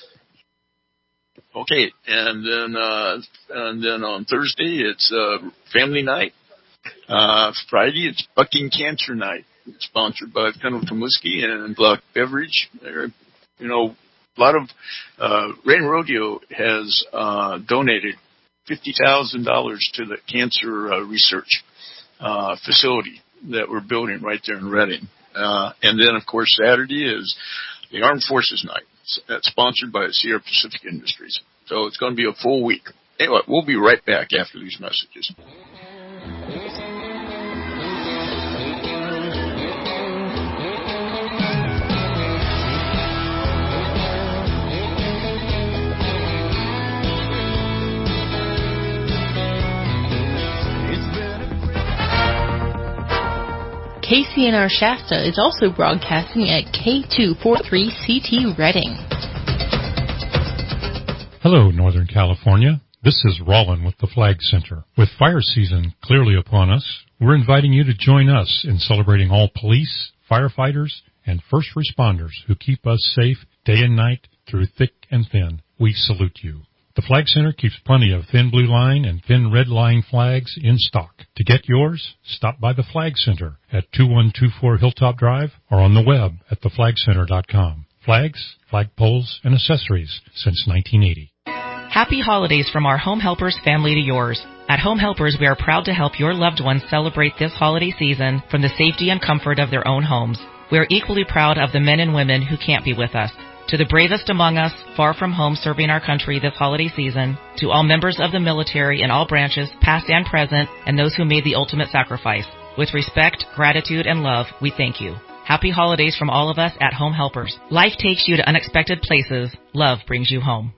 S3: Okay, and then on Thursday it's family night. Friday it's Bucking Cancer Night, sponsored by Pendleton Whiskey and Black Beverage. A lot of Reading Rodeo has donated $50,000 to the cancer research facility that we're building right there in Reading. And then, of course, Saturday is the Armed Forces Night. That's sponsored by Sierra Pacific Industries. So it's going to be a full week. Anyway, we'll be right back after these messages.
S6: KCNR Shasta is also broadcasting at K243CT Reading.
S20: Hello, Northern California. This is Rollin with the Flag Center. With fire season clearly upon us, we're inviting you to join us in celebrating all police, firefighters, and first responders who keep us safe day and night through thick and thin. We salute you. The Flag Center keeps plenty of thin blue line and thin red line flags in stock. To get yours, stop by the Flag Center at 2124 Hilltop Drive or on the web at theflagcenter.com. Flags, flagpoles, and accessories since 1980.
S21: Happy holidays from our Home Helpers family to yours. At Home Helpers, we are proud to help your loved ones celebrate this holiday season from the safety and comfort of their own homes. We are equally proud of the men and women who can't be with us. To the bravest among us, far from home serving our country this holiday season, to all members of the military in all branches, past and present, and those who made the ultimate sacrifice. With respect, gratitude, and love, we thank you. Happy holidays from all of us at Home Helpers. Life takes you to unexpected places. Love brings you home.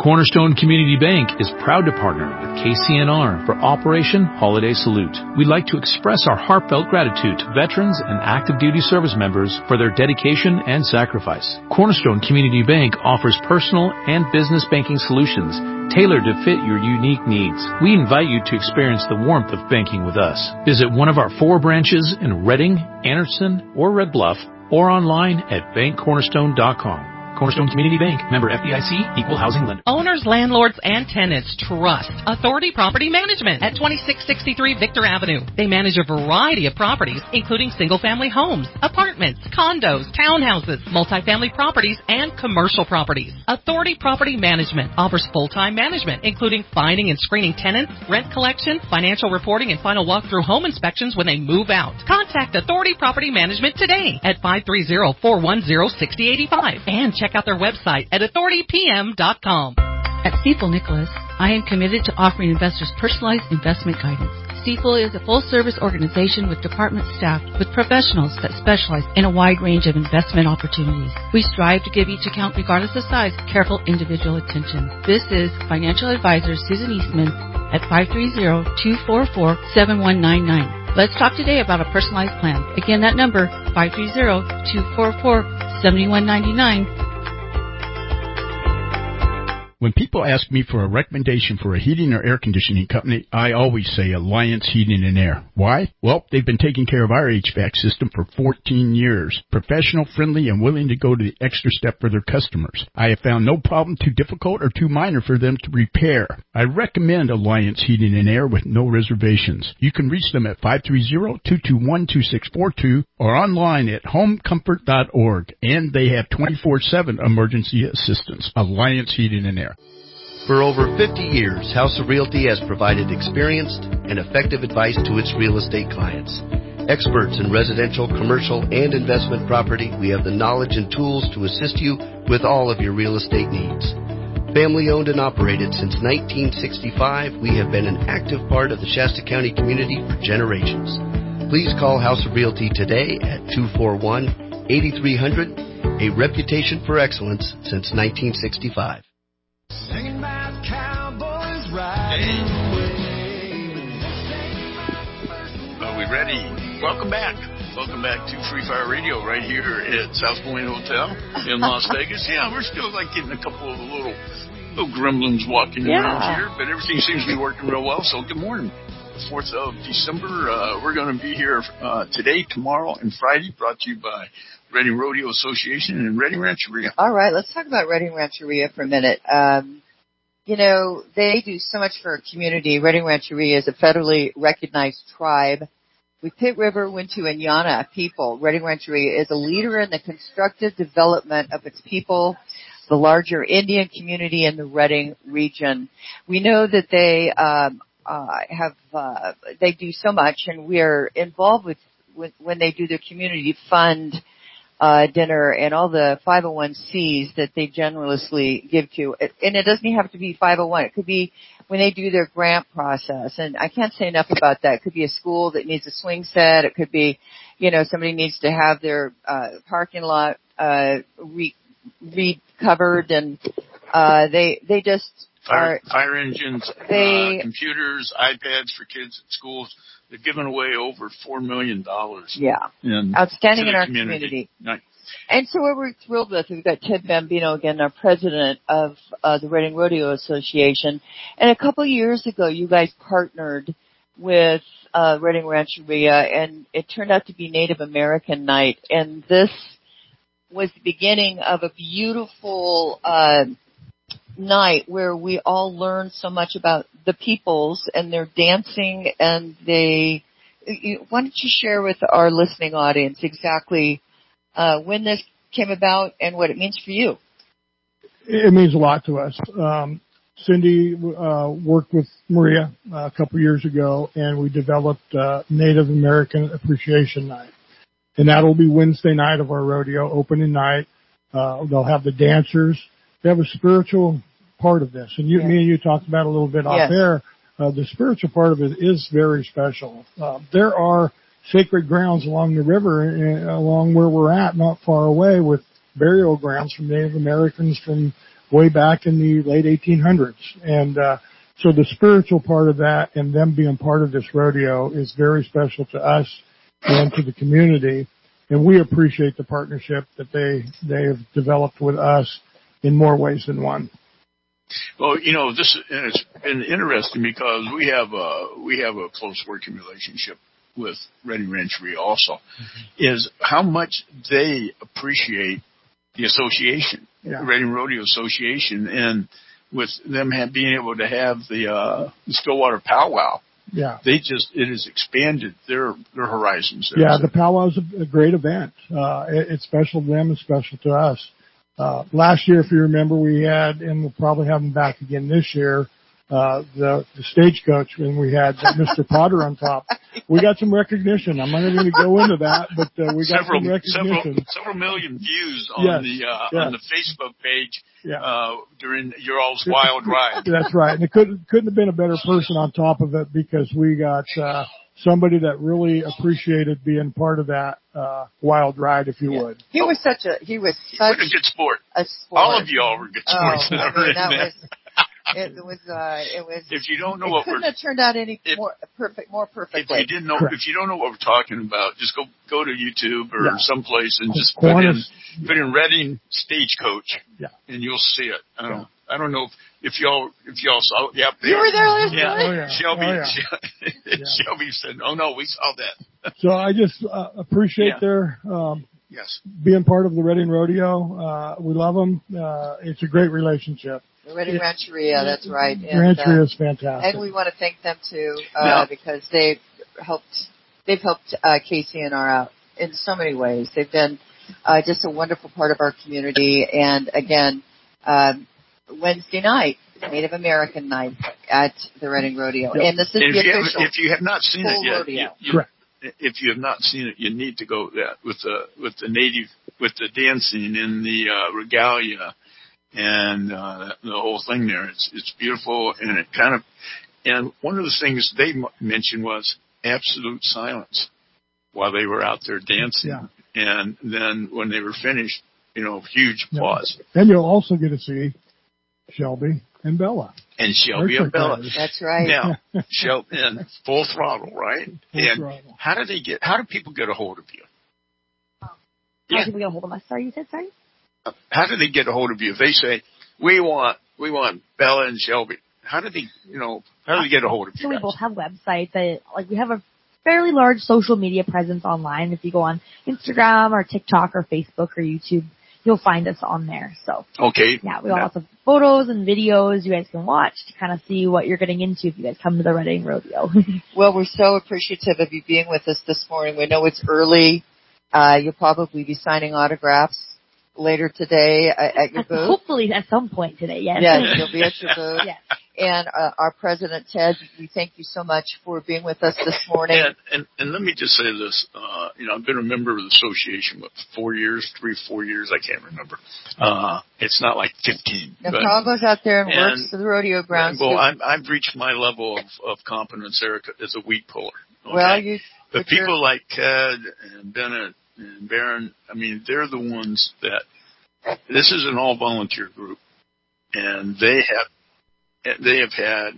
S1: Cornerstone Community Bank is proud to partner with KCNR for Operation Holiday Salute. We'd like to express our heartfelt gratitude to veterans and active duty service members for their dedication and sacrifice. Cornerstone Community Bank offers personal and business banking solutions tailored to fit your unique needs. We invite you to experience the warmth of banking with us. Visit one of our 4 branches in Reading, Anderson, or Red Bluff, or online at bankcornerstone.com. Cornerstone Community Bank, member FDIC, equal housing lender.
S16: Owners, landlords, and tenants trust Authority Property Management at 2663 Victor Avenue. They manage a variety of properties, including single-family homes, apartments, condos, townhouses, multifamily properties, and commercial properties. Authority Property Management offers full-time management, including finding and screening tenants, rent collection, financial reporting, and final walkthrough home inspections when they move out. Contact Authority Property Management today at 530-410-6085 and check out their website at authoritypm.com.
S22: At Stifel Nicholas, I am committed to offering investors personalized investment guidance. Stifel is a full-service organization with department staff with professionals that specialize in a wide range of investment opportunities. We strive to give each account, regardless of size, careful individual attention. This is financial advisor Susan Eastman at 530-244-7199. Let's talk today about a personalized plan. Again, that number, 530-244-7199.
S12: When people ask me for a recommendation for a heating or air conditioning company, I always say Alliance Heating and Air. Why? Well, they've been taking care of our HVAC system for 14 years. Professional, friendly, and willing to go to the extra step for their customers. I have found no problem too difficult or too minor for them to repair. I recommend Alliance Heating and Air with no reservations. You can reach them at 530-221-2642 or online at homecomfort.org. And they have 24/7 emergency assistance. Alliance Heating and Air.
S23: For over 50 years, House of Realty has provided experienced and effective advice to its real estate clients. Experts in residential, commercial, and investment property, we have the knowledge and tools to assist you with all of your real estate needs. Family owned and operated since 1965, we have been an active part of the Shasta County community for generations. Please call House of Realty today at 241-8300, a reputation for excellence since 1965.
S24: Singing about cowboys riding away.
S3: Are we ready? Welcome back. Welcome back to Free Fire Radio right here at South Point Hotel in Las Vegas. Yeah, we're still getting a couple of little gremlins walking around here, but everything seems to be working real well. So good morning. The 4th of December. We're going to be here today, tomorrow, and Friday, brought to you by Reading Rodeo Association and Reading Rancheria.
S2: All right, let's talk about Reading Rancheria for a minute. They do so much for our community. Reading Rancheria is a federally recognized tribe with Pit River, Wintu, and Yana people. Reading Rancheria is a leader in the constructive development of its people, the larger Indian community in the Reading region. We know that they they do so much, and we are involved with when they do their community fund dinner and all the 501c that they generously give to. And it doesn't have to be 501. It could be when they do their grant process. And I can't say enough about that. It could be a school that needs a swing set. It could be, somebody needs to have their parking lot recovered, and they just
S3: fire engines, computers, iPads for kids at schools. They've given away over $4 million.
S2: Yeah. Outstanding in our community.
S3: Nice.
S2: And so we're thrilled with, we've got Ted Bambino again, our president of the Reading Rodeo Association. And a couple of years ago, you guys partnered with Reading Rancheria, and it turned out to be Native American Night. And this was the beginning of a beautiful night where we all learned so much about the peoples and their dancing, and why don't you share with our listening audience exactly when this came about and what it means for you?
S4: It means a lot to us. Cindy worked with Maria a couple years ago, and we developed Native American Appreciation Night. And that'll be Wednesday night of our rodeo, opening night. They'll have the dancers. They have a spiritual part of this. And me and you talked about it a little bit off air. The spiritual part of it is very special. There are sacred grounds along the river, along where we're at, not far away, with burial grounds from Native Americans from way back in the late 1800s. And so the spiritual part of that and them being part of this rodeo is very special to us and to the community. And we appreciate the partnership that they have developed with us in more ways than one.
S3: Well, it's been interesting because we have a close working relationship with Reading Rancheria also, is how much they appreciate the association, the Reading Rodeo Association, and with them being able to have the Stillwater Powwow. Yeah, it has expanded their horizons.
S4: Yeah, the powwow is a great event. It's special to them and special to us. Last year, if you remember, we had, and we'll probably have them back again this year, the stagecoach, when we had Mr. Potter on top. We got some recognition. I'm not going to go into that, but we got some recognition.
S3: Several million views on the Facebook page during your all's wild ride.
S4: That's right, and it couldn't have been a better person on top of it because we got somebody that really appreciated being part of that wild ride, if you would.
S2: He was such a
S3: good sport. All of y'all were good sports.
S2: It was.
S3: If you don't know what
S2: couldn't have turned out any more perfectly.
S3: If you don't know what we're talking about, just go to YouTube or someplace and just put in Reading Stagecoach, and you'll see it. I don't know if y'all saw it. Yep,
S2: you were there last
S3: night. Shelby said, "Oh no, we saw that."
S4: So I just appreciate their being part of the Reading Rodeo. We love them. It's a great relationship.
S2: The Reading Rancheria, that's right.
S4: And, Rancheria is fantastic.
S2: And we want to thank them too, because they've helped KCNR out in so many ways. They've been just a wonderful part of our community. And again, Wednesday night, Native American night at the Reading Rodeo. And this is the official.
S3: If you have not seen it yet,
S4: correct.
S3: If you have not seen it, you need to go with the dancing and the regalia. And the whole thing there, it's beautiful, and and one of the things they mentioned was absolute silence while they were out there dancing. Yeah. And then when they were finished, huge applause.
S4: And you'll also get to see Shelby and Bella.
S3: And Shelby and Bella.
S2: That's right.
S3: Now, Shelby and full throttle, right? Full throttle. How do people get a hold of you?
S5: How do people get a hold of us? Sorry, you said sorry?
S3: How do they get a hold of you? If they say, we want Bella and Shelby, how do they get a hold of you?
S5: So we both have websites we have a fairly large social media presence online. If you go on Instagram or TikTok or Facebook or YouTube, you'll find us on there. So.
S3: Okay.
S5: Yeah, we got lots of photos and videos you guys can watch to kind of see what you're getting into if you guys come to the Reading Rodeo.
S2: Well, we're so appreciative of you being with us this morning. We know it's early. You'll probably be signing autographs later today at your booth.
S5: Hopefully at some point today, yes.
S2: Yes, you'll be at your booth.
S5: Yes.
S2: And our President, Ted, we thank you so much for being with us this morning.
S3: And let me just say this. I've been a member of the association, 4 years, 3-4 years, I can't remember. It's not like 15.
S2: Now, Carl goes out there and works the rodeo grounds.
S3: Well, I've reached my level of competence there as a weed puller. Okay?
S2: Well,
S3: but people like Ted and Bennett and Barron, they're the ones that, this is an all-volunteer group, and they have had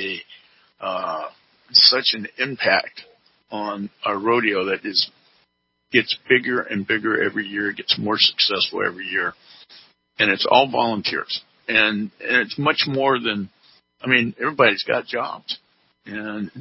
S3: such an impact on our rodeo that gets bigger and bigger every year, it gets more successful every year, and it's all volunteers, and it's much more than, everybody's got jobs, and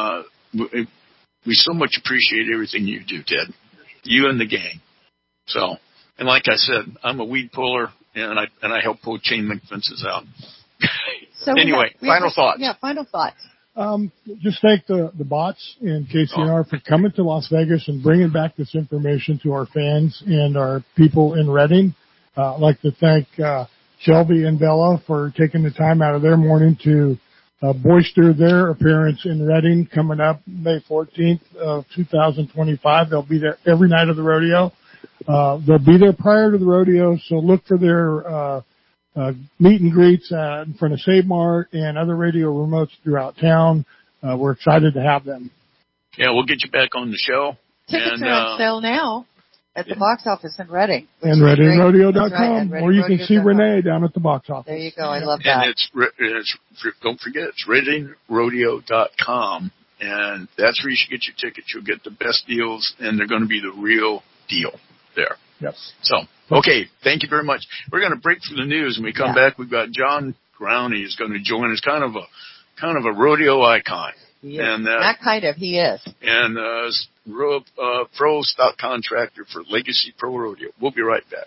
S3: we so much appreciate everything you do, Ted. You and the gang. So, and like I said, I'm a weed puller, and I help pull chain link fences out.
S2: So
S3: anyway, final thoughts.
S2: Yeah, final thoughts.
S4: Just thank the bots and KCNR for coming to Las Vegas and bringing back this information to our fans and our people in Reading. I'd like to thank Shelby and Bella for taking the time out of their morning to boister their appearance in Reading coming up May 14th of 2025. They'll be there every night of the rodeo. They'll be there prior to the rodeo, so look for their meet and greets in front of Save Mart and other radio remotes throughout town. We're excited to have them.
S3: Yeah, we'll get you back on the show.
S2: Tickets are on sale now. at the box office in Reading.
S4: And ReadingRodeo.com.
S2: Right,
S4: or you can see Renee down at the box office.
S2: There you go. I love that.
S3: And it's don't forget, it's ReadingRodeo.com. And that's where you should get your tickets. You'll get the best deals, and they're going to be the real deal there.
S4: Yes.
S3: So, okay, thank you very much. We're going to break for the news. When we come back, we've got John Growney is going to join us, kind of a rodeo icon.
S2: He is. And not kind of, he is.
S3: And pro stock contractor for Legacy Pro Rodeo. We'll be right back.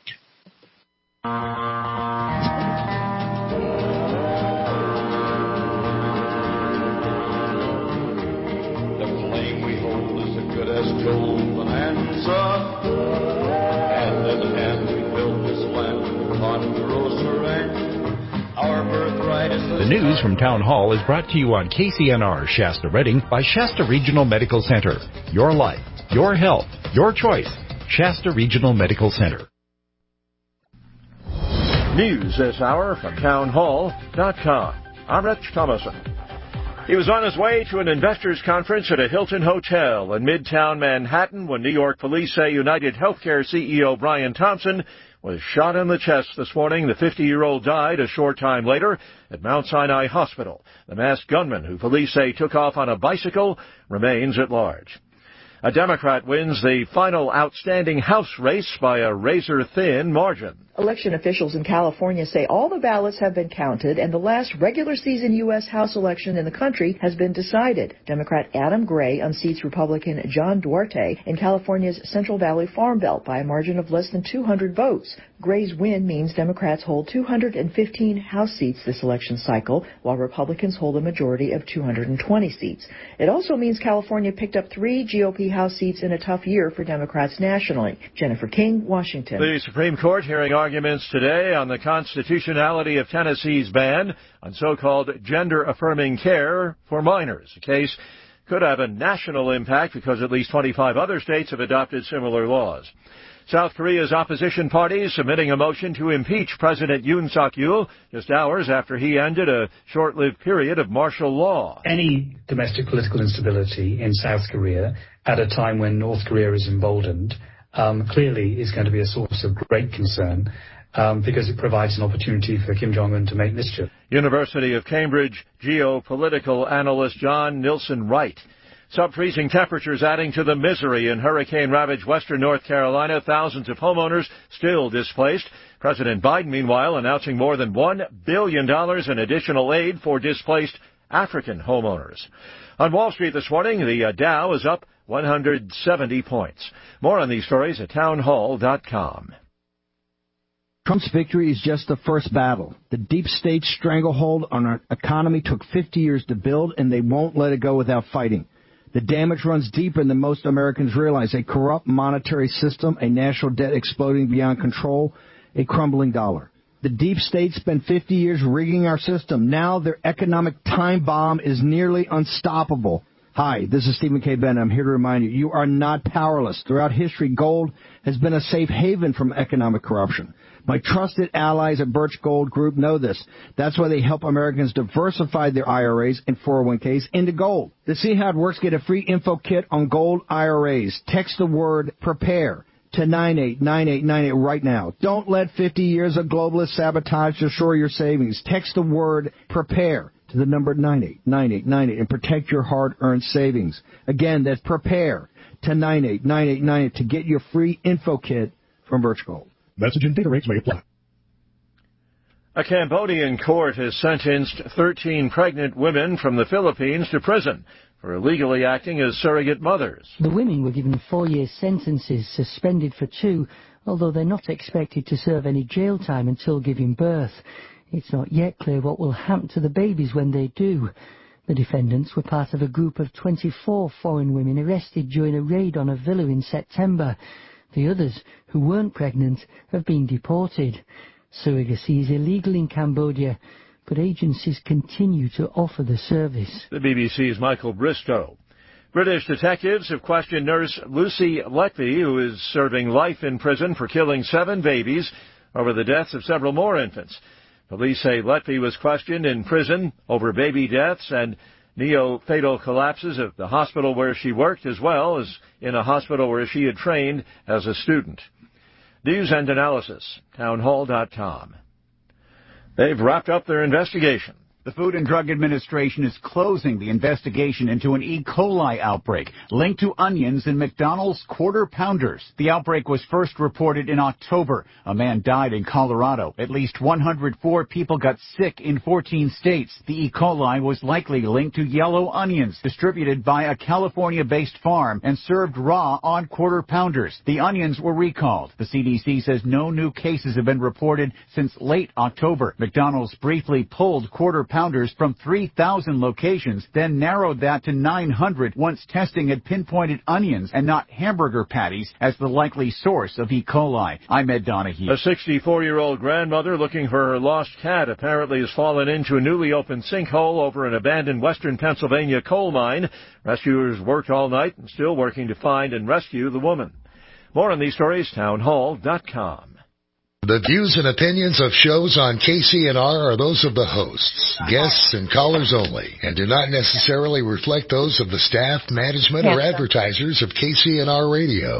S24: The flame we hold is as good as gold bonanza. Hand in hand we build this land, Ponderosa Ranch. Our birthright is
S7: the news from Town Hall is brought to you on KCNR Shasta Redding by Shasta Regional Medical Center. Your life, your health, your choice. Shasta Regional Medical Center.
S8: News this hour from townhall.com. I'm Rich Thomason. He was on his way to an investors conference at a Hilton Hotel in Midtown Manhattan when New York police say United Healthcare CEO Brian Thompson was shot in the chest this morning. The 50-year-old died a short time later at Mount Sinai Hospital. The masked gunman, who police say took off on a bicycle, remains at large. A Democrat wins the final outstanding House race by a razor-thin margin.
S10: Election officials in California say all the ballots have been counted and the last regular season U.S. House election in the country has been decided. Democrat Adam Gray unseats Republican John Duarte in California's Central Valley Farm Belt by a margin of less than 200 votes. Gray's win means Democrats hold 215 House seats this election cycle, while Republicans hold a majority of 220 seats. It also means California picked up 3 GOP House seats in a tough year for Democrats nationally. Jennifer King, Washington.
S8: The Supreme Court hearing arguments today on the constitutionality of Tennessee's ban on so-called gender-affirming care for minors. The case could have a national impact because at least 25 other states have adopted similar laws. South Korea's opposition party submitting a motion to impeach President Yoon Suk-yeol just hours after he ended a short-lived period of martial law.
S11: Any domestic political instability in South Korea at a time when North Korea is emboldened clearly is going to be a source of great concern because it provides an opportunity for Kim Jong-un to make mischief.
S8: University of Cambridge geopolitical analyst John Nilsson Wright. Sub-freezing temperatures adding to the misery in hurricane-ravaged western North Carolina. Thousands of homeowners still displaced. President Biden, meanwhile, announcing more than $1 billion in additional aid for displaced African homeowners. On Wall Street this morning, the Dow is up 170 points. More on these stories at townhall.com.
S25: Trump's victory is just the first battle. The deep state stranglehold on our economy took 50 years to build, and they won't let it go without fighting. The damage runs deeper than most Americans realize. A corrupt monetary system, a national debt exploding beyond control, a crumbling dollar. The deep state spent 50 years rigging our system. Now their economic time bomb is nearly unstoppable. Hi, this is Stephen K. Bennett. I'm here to remind you, you are not powerless. Throughout history, gold has been a safe haven from economic corruption. My trusted allies at Birch Gold Group know this. That's why they help Americans diversify their IRAs and 401ks into gold. To see how it works, get a free info kit on gold IRAs. Text the word PREPARE to 989898 right now. Don't let 50 years of globalist sabotage destroy your savings. Text the word PREPARE to the number 989898 and protect your hard-earned savings. Again, that's PREPARE to 989898 to get your free info kit from Birch Gold.
S26: Message and data rates may apply.
S8: A Cambodian court has sentenced 13 pregnant women from the Philippines to prison for illegally acting as surrogate mothers.
S27: The women were given 4-year sentences, suspended for 2, although they're not expected to serve any jail time until giving birth. It's not yet clear what will happen to the babies when they do. The defendants were part of a group of 24 foreign women arrested during a raid on a villa in September. The others, who weren't pregnant, have been deported. Surrogacy is illegal in Cambodia, but agencies continue to offer the service.
S8: The BBC's Michael Bristow. British detectives have questioned nurse Lucy Letby, who is serving life in prison for killing 7 babies over the deaths of several more infants. Police say Letby was questioned in prison over baby deaths and Neo-fatal collapses at the hospital where she worked, as well as in a hospital where she had trained as a student. News and analysis, townhall.com. They've wrapped up their investigation.
S9: The Food and Drug Administration is closing the investigation into an E. coli outbreak linked to onions in McDonald's Quarter Pounders. The outbreak was first reported in October. A man died in Colorado. At least 104 people got sick in 14 states. The E. coli was likely linked to yellow onions distributed by a California-based farm and served raw on Quarter Pounders. The onions were recalled. The CDC says no new cases have been reported since late October. McDonald's briefly pulled Quarter Pounders from 3,000 locations, then narrowed that to 900 once testing had pinpointed onions and not hamburger patties as the likely source of E. coli. I'm Ed Donahue.
S8: A 64-year-old grandmother looking for her lost cat apparently has fallen into a newly opened sinkhole over an abandoned western Pennsylvania coal mine. Rescuers worked all night and still working to find and rescue the woman. More on these stories, townhall.com.
S13: The views and opinions of shows on KCNR are those of the hosts, guests, and callers only, and do not necessarily reflect those of the staff, management, or advertisers of KCNR Radio.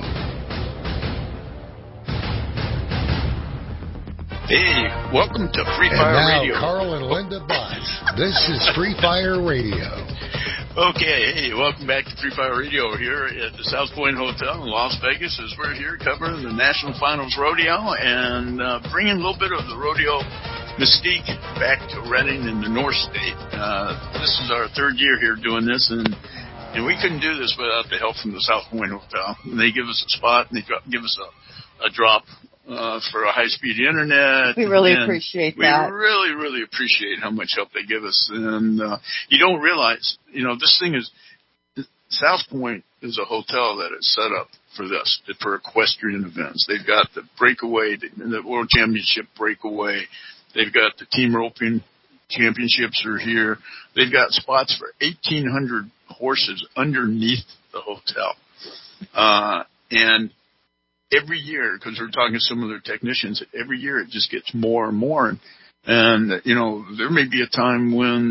S3: Hey, welcome to Free Fire Radio.
S13: And now, Carl and Linda Botts. This is Free Fire Radio.
S3: Okay, hey, welcome back to Free Fire Radio here at the South Point Hotel in Las Vegas, as we're here covering the National Finals Rodeo and bringing a little bit of the rodeo mystique back to Redding in the North State. This is our third year here doing this, and we couldn't do this without the help from the South Point Hotel. And they give us a spot, and they give us a drop for a high-speed internet.
S2: We really appreciate that.
S3: We really, really appreciate how much help they give us. And you don't realize, this thing is, South Point is a hotel that is set up for this, for equestrian events. They've got the breakaway, the World Championship breakaway. They've got the team roping championships are here. They've got spots for 1,800 horses underneath the hotel. And every year, because we're talking to some of their technicians, every year it just gets more and more. And there may be a time when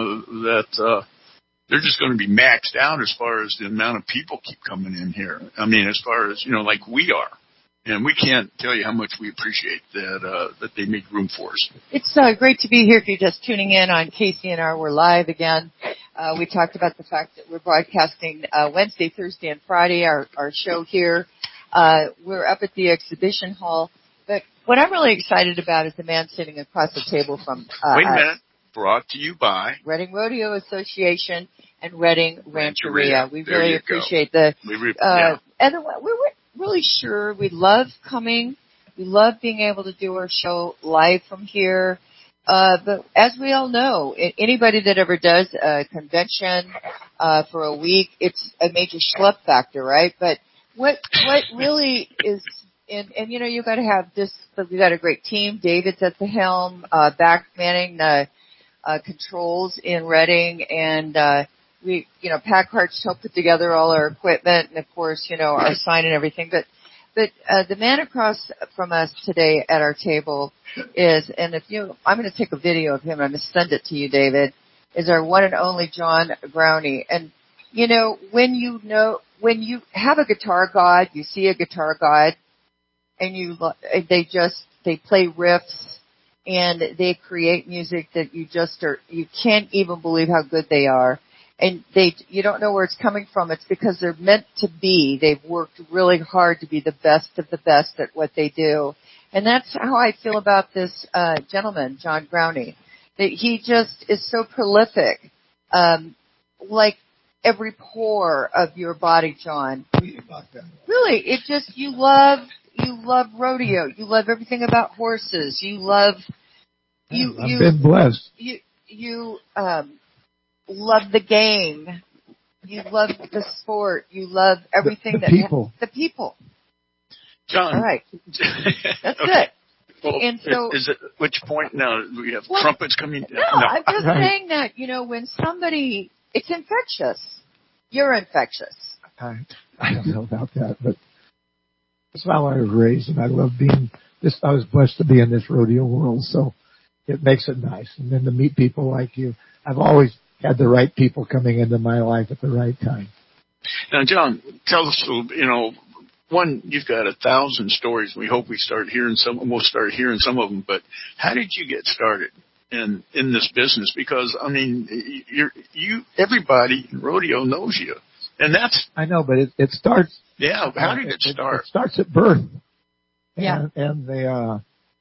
S3: they're just going to be maxed out as far as the amount of people keep coming in here. I mean, as far as, like we are. And we can't tell you how much we appreciate that they make room for us.
S2: It's great to be here. If you're just tuning in on KCNR, we're live again. We talked about the fact that we're broadcasting Wednesday, Thursday, and Friday, our show here. We're up at the exhibition hall, but what I'm really excited about is the man sitting across the table from
S3: Wait a minute. Brought to you by
S2: Redding Rodeo Association and Redding Rancheria. We really appreciate and we're really sure we love coming. We love being able to do our show live from here. But as we all know, anybody that ever does a convention for a week, it's a major schlep factor, right? But what really is, and you got to have this. We got a great team. David's at the helm, back manning the controls in Redding, and we, Packard's helped put together all our equipment, and of course, our sign and everything. But the man across from us today at our table is, and I'm going to take a video of him. I'm going to send it to you, David. Is our one and only John Brownie, and when you have a guitar god, you see a guitar god, and they play riffs, and they create music that you can't even believe how good they are. And you don't know where it's coming from. It's because they're meant to be. They've worked really hard to be the best of the best at what they do. And that's how I feel about this, gentleman, John Brownie. That he just is so prolific. Like every pore of your body, John. Really, it just, you love rodeo. You love everything about horses. You love,
S14: I've been blessed.
S2: You love the game. You love the sport. You love everything the people.
S3: John.
S2: All right. That's it.
S3: Well,
S2: and so,
S3: is it which point now? Do we have trumpets coming down?
S2: No, I'm just saying that, when somebody, it's infectious. You're infectious.
S14: I don't know about that, but that's how I was raised, and I love being this. I was blessed to be in this rodeo world, so it makes it nice. And then to meet people like you, I've always had the right people coming into my life at the right time.
S3: Now, John, tell us, one, you've got 1,000 stories. We hope we start hearing some. We'll start hearing some of them. But how did you get started in this business? Because I mean, everybody in rodeo knows you, and that's.
S14: I know, but it starts.
S3: Yeah, how did it start?
S14: It starts at birth.
S5: Yeah,
S14: and they,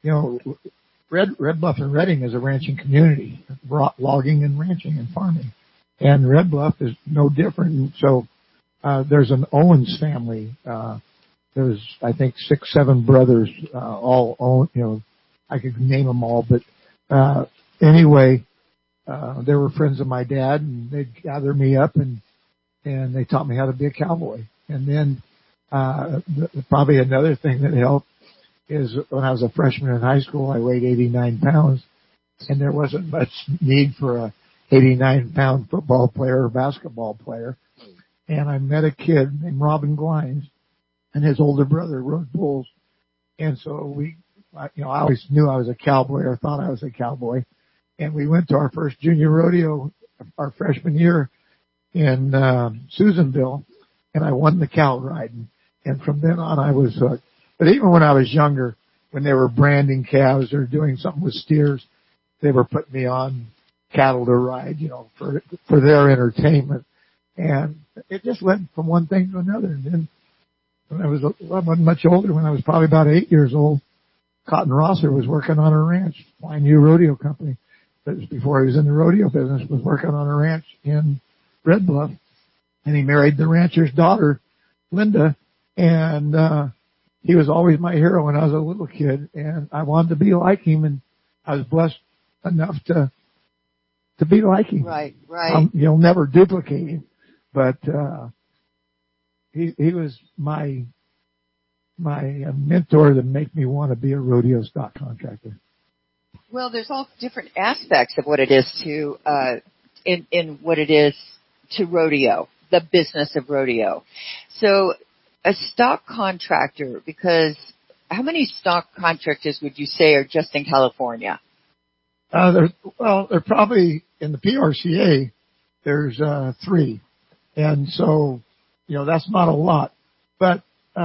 S14: Red Bluff and Redding is a ranching community, logging and ranching and farming, and Red Bluff is no different. So there's an Owens family. There's, I think, 6, 7 brothers, all own, I could name them all, but, anyway, they were friends of my dad, and they'd gather me up and they taught me how to be a cowboy. And then, probably another thing that helped is when I was a freshman in high school, I weighed 89 pounds, and there wasn't much need for a 89-pound football player or basketball player. And I met a kid named Robin Glines, and his older brother rode bulls. And so I always knew I was a cowboy, or thought I was a cowboy. And we went to our first junior rodeo our freshman year in Susanville, and I won the cow riding. And from then on, I was hooked. But even when I was younger, when they were branding calves or doing something with steers, they were putting me on cattle to ride, for their entertainment. And it just went from one thing to another. And then when I wasn't much older, when I was probably about 8 years old, Cotton Rosser was working on a ranch, Flying U Rodeo Company. That was before he was in the rodeo business, was working on a ranch in Red Bluff. And he married the rancher's daughter, Linda. And, he was always my hero when I was a little kid, and I wanted to be like him, and I was blessed enough to be like him.
S2: Right.
S14: You'll never duplicate him, but, he was my mentor that made me want to be a rodeo stock contractor.
S2: Well, there's all different aspects of what it is to, in what it is to rodeo, the business of rodeo. So, a stock contractor, because how many stock contractors would you say are just in California?
S14: They're probably in the PRCA. There's 3, and so that's not a lot, but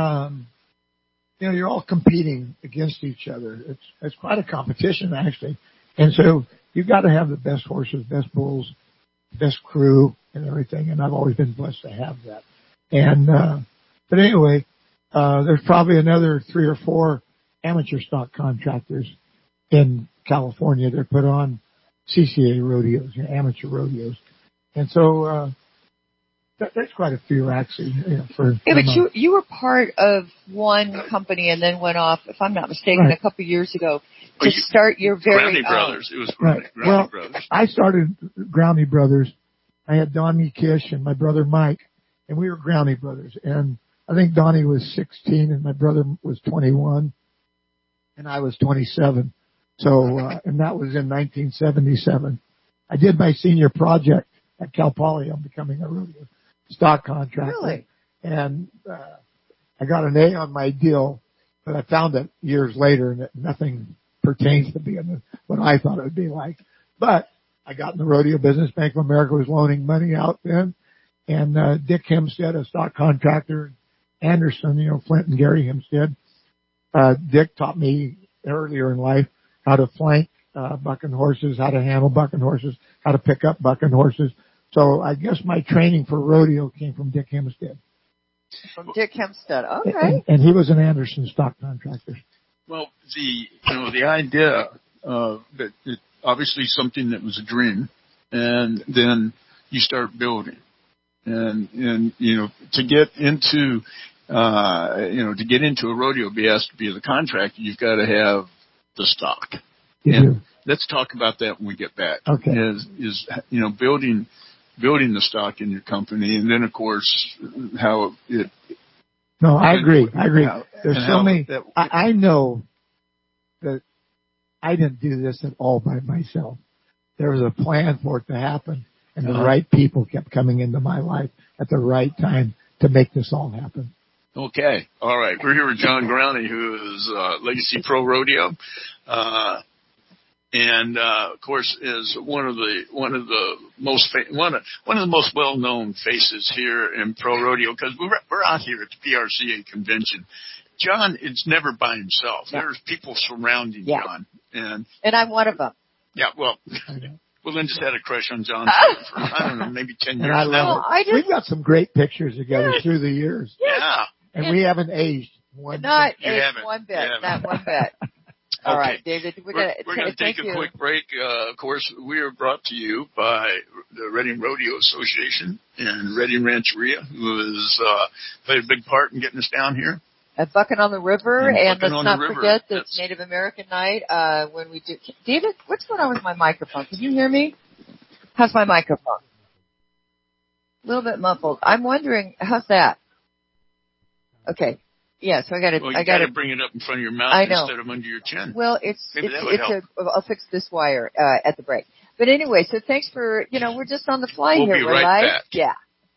S14: you're all competing against each other. It's quite a competition actually, and so you've got to have the best horses, best bulls, best crew, and everything. And I've always been blessed to have that. And but anyway, there's probably another 3 or 4 amateur stock contractors in California that put on CCA rodeos, amateur rodeos. And so, there's quite a few actually, but
S2: you were part of one company and then went off, if I'm not mistaken, a couple of years ago to start your very
S3: Groundy Brothers. It was
S14: Groundy Brothers. I started Groundy Brothers. I had Donnie Kish and my brother Mike, and we were Groundy Brothers. And I think Donnie was 16 and my brother was 21 and I was 27. So, and that was in 1977. I did my senior project at Cal Poly on becoming a rodeo stock contractor.
S2: Really?
S14: And, I got an A on my deal, but I found it years later and nothing pertains to being what I thought it would be like. But I got in the rodeo business. Bank of America was loaning money out then. And, Dick Hempstead, a stock contractor, Anderson, Flint and Gary Hempstead. Dick taught me earlier in life how to flank, bucking horses, how to handle bucking horses, how to pick up bucking horses. So I guess my training for rodeo came from Dick Hempstead.
S2: From Dick Hempstead, okay.
S14: And he was an Anderson stock contractor.
S3: Well, the idea that it obviously something that was a dream, and then you start building. And to get into a rodeo BS to be the contractor, you've got to have the stock. Let's talk about that when we get back.
S14: Okay.
S3: Is building the stock in your company, and then of course how it.
S14: No, I agree. There's so many. I know that I didn't do this at all by myself. There was a plan for it to happen. And the right people kept coming into my life at the right time to make this all happen.
S3: Okay. All right. We're here with John Groundy, who is Legacy Pro Rodeo. and of course is one of the most well-known faces here in pro rodeo, because we're out here at the PRCA convention. John is never by himself. Yeah. There's people surrounding John, and I'm one of them. Yeah, well, Lynn just had a crush on John for I don't know, maybe 10 years now.
S14: We've got some great pictures together through the years.
S3: Yeah,
S14: and we haven't aged one.
S2: Not aged one bit. Not one bit. All right, David, we're going to take a quick
S3: break. Of course, we are brought to you by the Reading Rodeo Association and Reading Rancheria, who has played a big part in getting us down here.
S2: At Bucking on the River, and let's not forget that it's Native American night when we do. David, what's going on with my microphone? Can you hear me? How's my microphone? A little bit muffled. I'm wondering, how's that? Okay. Yeah, so I got to
S3: bring it up in front of your mouth instead of under your chin.
S2: Well, I'll fix this wire at the break. But anyway, so thanks for, we're just on the fly here.
S3: We'll be right back.
S2: Yeah.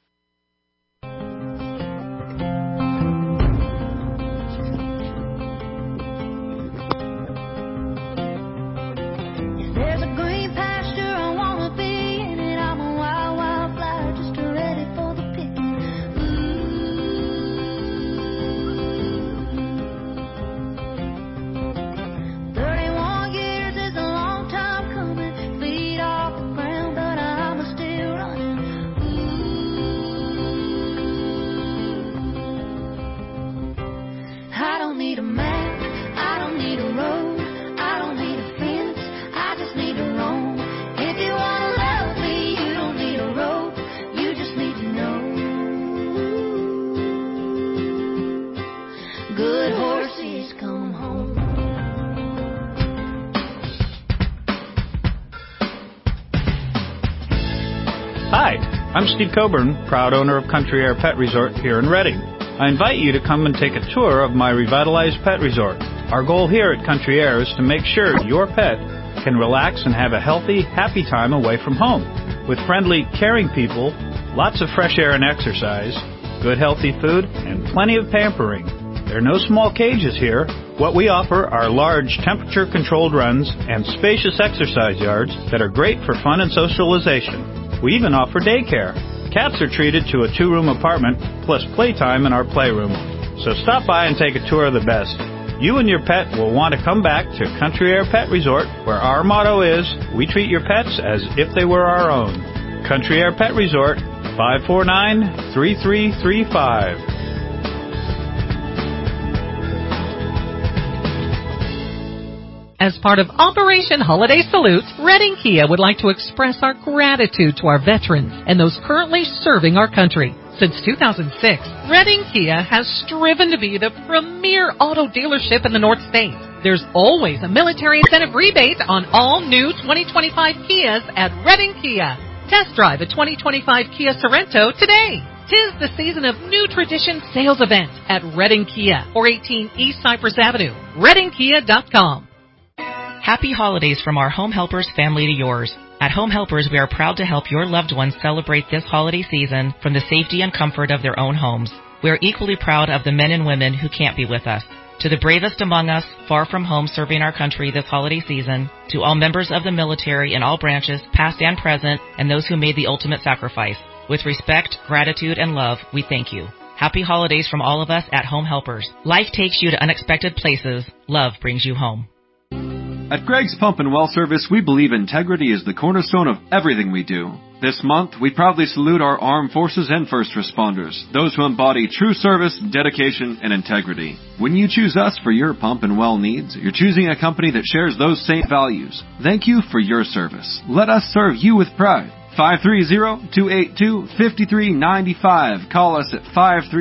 S6: Hi, I'm Steve Coburn, proud owner of Country Air Pet Resort here in Reading. I invite you to come and take a tour of my revitalized pet resort. Our goal here at Country Air is to make sure your pet can relax and have a healthy, happy time away from home. With friendly, caring people, lots of fresh air and exercise, good healthy food, and plenty of pampering. There are no small cages here. What we offer are large temperature-controlled runs and spacious exercise yards that are great for fun and socialization. We even offer daycare. Cats are treated to a 2-room apartment plus playtime in our playroom. So stop by and take a tour of the best. You and your pet will want to come back to Country Air Pet Resort, where our motto is, we treat your pets as if they were our own. Country Air Pet Resort, 549-3335.
S16: As part of Operation Holiday Salute, Reading Kia would like to express our gratitude to our veterans and those currently serving our country. Since 2006, Reading Kia has striven to be the premier auto dealership in the North States. There's always a military incentive rebate on all new 2025 Kias at Reading Kia. Test drive a 2025 Kia Sorento today. 'Tis the season of New Tradition sales event at Reading Kia, 418 East Cypress Avenue, readingkia.com.
S21: Happy holidays from our Home Helpers family to yours. At Home Helpers, we are proud to help your loved ones celebrate this holiday season from the safety and comfort of their own homes. We are equally proud of the men and women who can't be with us. To the bravest among us, far from home serving our country this holiday season, to all members of the military in all branches, past and present, and those who made the ultimate sacrifice. With respect, gratitude, and love, we thank you. Happy holidays from all of us at Home Helpers. Life takes you to unexpected places. Love brings you home.
S15: At Greg's Pump and Well Service, we believe integrity is the cornerstone of everything we do. This month, we proudly salute our armed forces and first responders, those who embody true service, dedication, and integrity. When you choose us for your pump and well needs, you're choosing a company that shares those same values. Thank you for your service. Let us serve you with pride. 530-282-5395. Call us at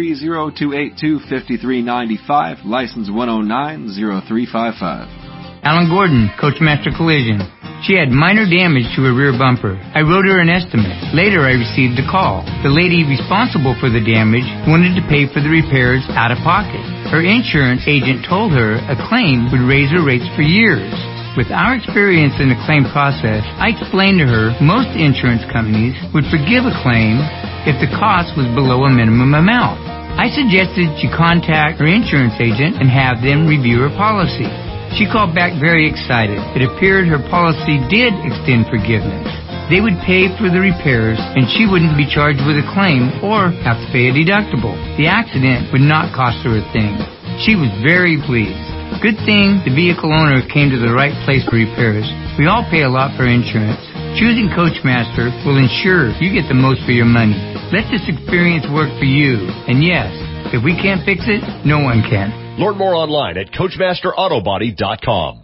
S15: 530-282-5395. License 1090355.
S17: Alan Gordon, Coachmaster Collision. She had minor damage to her rear bumper. I wrote her an estimate. Later, I received a call. The lady responsible for the damage wanted to pay for the repairs out of pocket. Her insurance agent told her a claim would raise her rates for years. With our experience in the claim process, I explained to her most insurance companies would forgive a claim if the cost was below a minimum amount. I suggested she contact her insurance agent and have them review her policy. She called back very excited. It appeared her policy did extend forgiveness. They would pay for the repairs, and she wouldn't be charged with a claim or have to pay a deductible. The accident would not cost her a thing. She was very pleased. Good thing the vehicle owner came to the right place for repairs. We all pay a lot for insurance. Choosing Coachmaster will ensure you get the most for your money. Let this experience work for you. And yes, if we can't fix it, no one can.
S1: Learn more online at CoachmasterAutobody.com.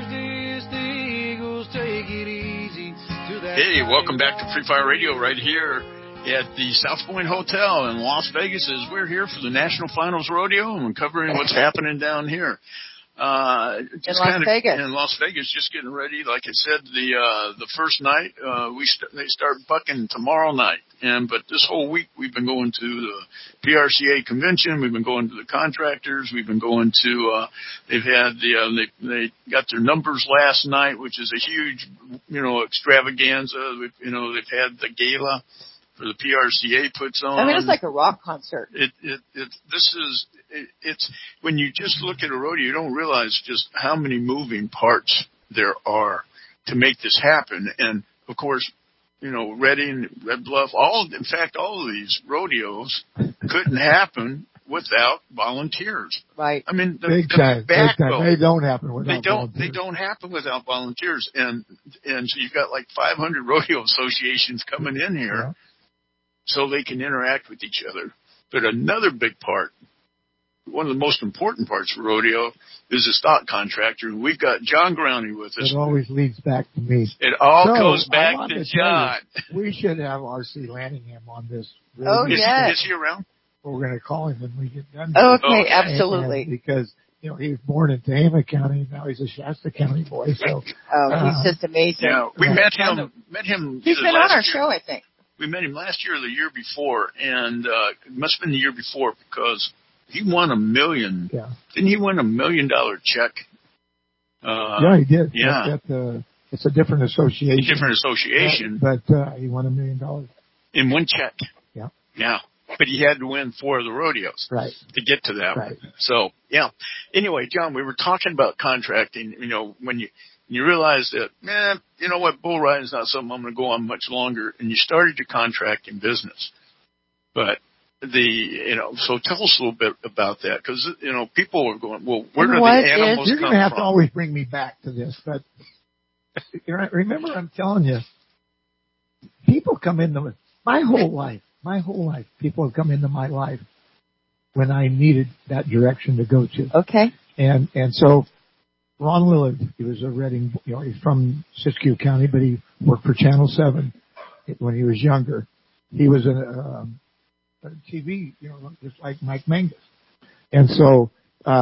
S3: Hey, welcome back to Free Fire Radio right here at the South Point Hotel in Las Vegas. As we're here for the National Finals Rodeo and we're covering what's happening down here.
S2: In Las Vegas,
S3: just getting ready. Like I said, the first night they start bucking tomorrow night, but this whole week we've been going to the PRCA convention. We've been going to the contractors. We've been going to. They've had they got their numbers last night, which is a huge extravaganza. They've had the gala for the PRCA puts on.
S2: I mean, it's like a rock concert.
S3: It's when you just look at a rodeo, you don't realize just how many moving parts there are to make this happen. And of course, Redding, Red Bluff, all of these rodeos couldn't happen without volunteers.
S2: Right.
S3: I mean,
S14: big time. They don't happen without volunteers.
S3: They don't happen without volunteers. And so you've got like 500 rodeo associations coming in here so they can interact with each other. But another big part, one of the most important parts for rodeo is the stock contractor. We've got John Growney with us.
S14: It always leads back to me.
S3: It all goes back to John.
S14: We should have R.C. Lanningham on this.
S2: Oh, yes.
S3: Is he around?
S14: We're going to call him when we get done.
S2: Okay, absolutely.
S14: Because, he was born in Tehama County. Now he's a Shasta County boy. So,
S2: he's just amazing.
S3: Yeah, we met him.
S2: He's been on our show, I think.
S3: We met him last year or the year before, and it must have been the year before because he won $1 million.
S14: Yeah.
S3: Didn't he win $1 million check?
S14: Yeah, he did.
S3: Yeah.
S14: It's a different association.
S3: But
S14: he won $1 million.
S3: In one check.
S14: Yeah.
S3: Yeah. But he had to win 4 of the rodeos.
S14: Right.
S3: To get to that.
S14: Right.
S3: So, yeah. Anyway, John, we were talking about contracting, when you realize that, bull riding is not something I'm going to go on much longer, and you started your contracting business. But so tell us a little bit about that, because, people are going, well, where do the animals come from?
S14: You're going to have to always bring me back to this, but remember I'm telling you, people come into my whole life, people have come into my life when I needed that direction to go to.
S2: Okay.
S14: And so Ron Lillard, he was a Redding, he's from Siskiyou County, but he worked for Channel 7 when he was younger. He was a TV, just like Mike Mangus. And so,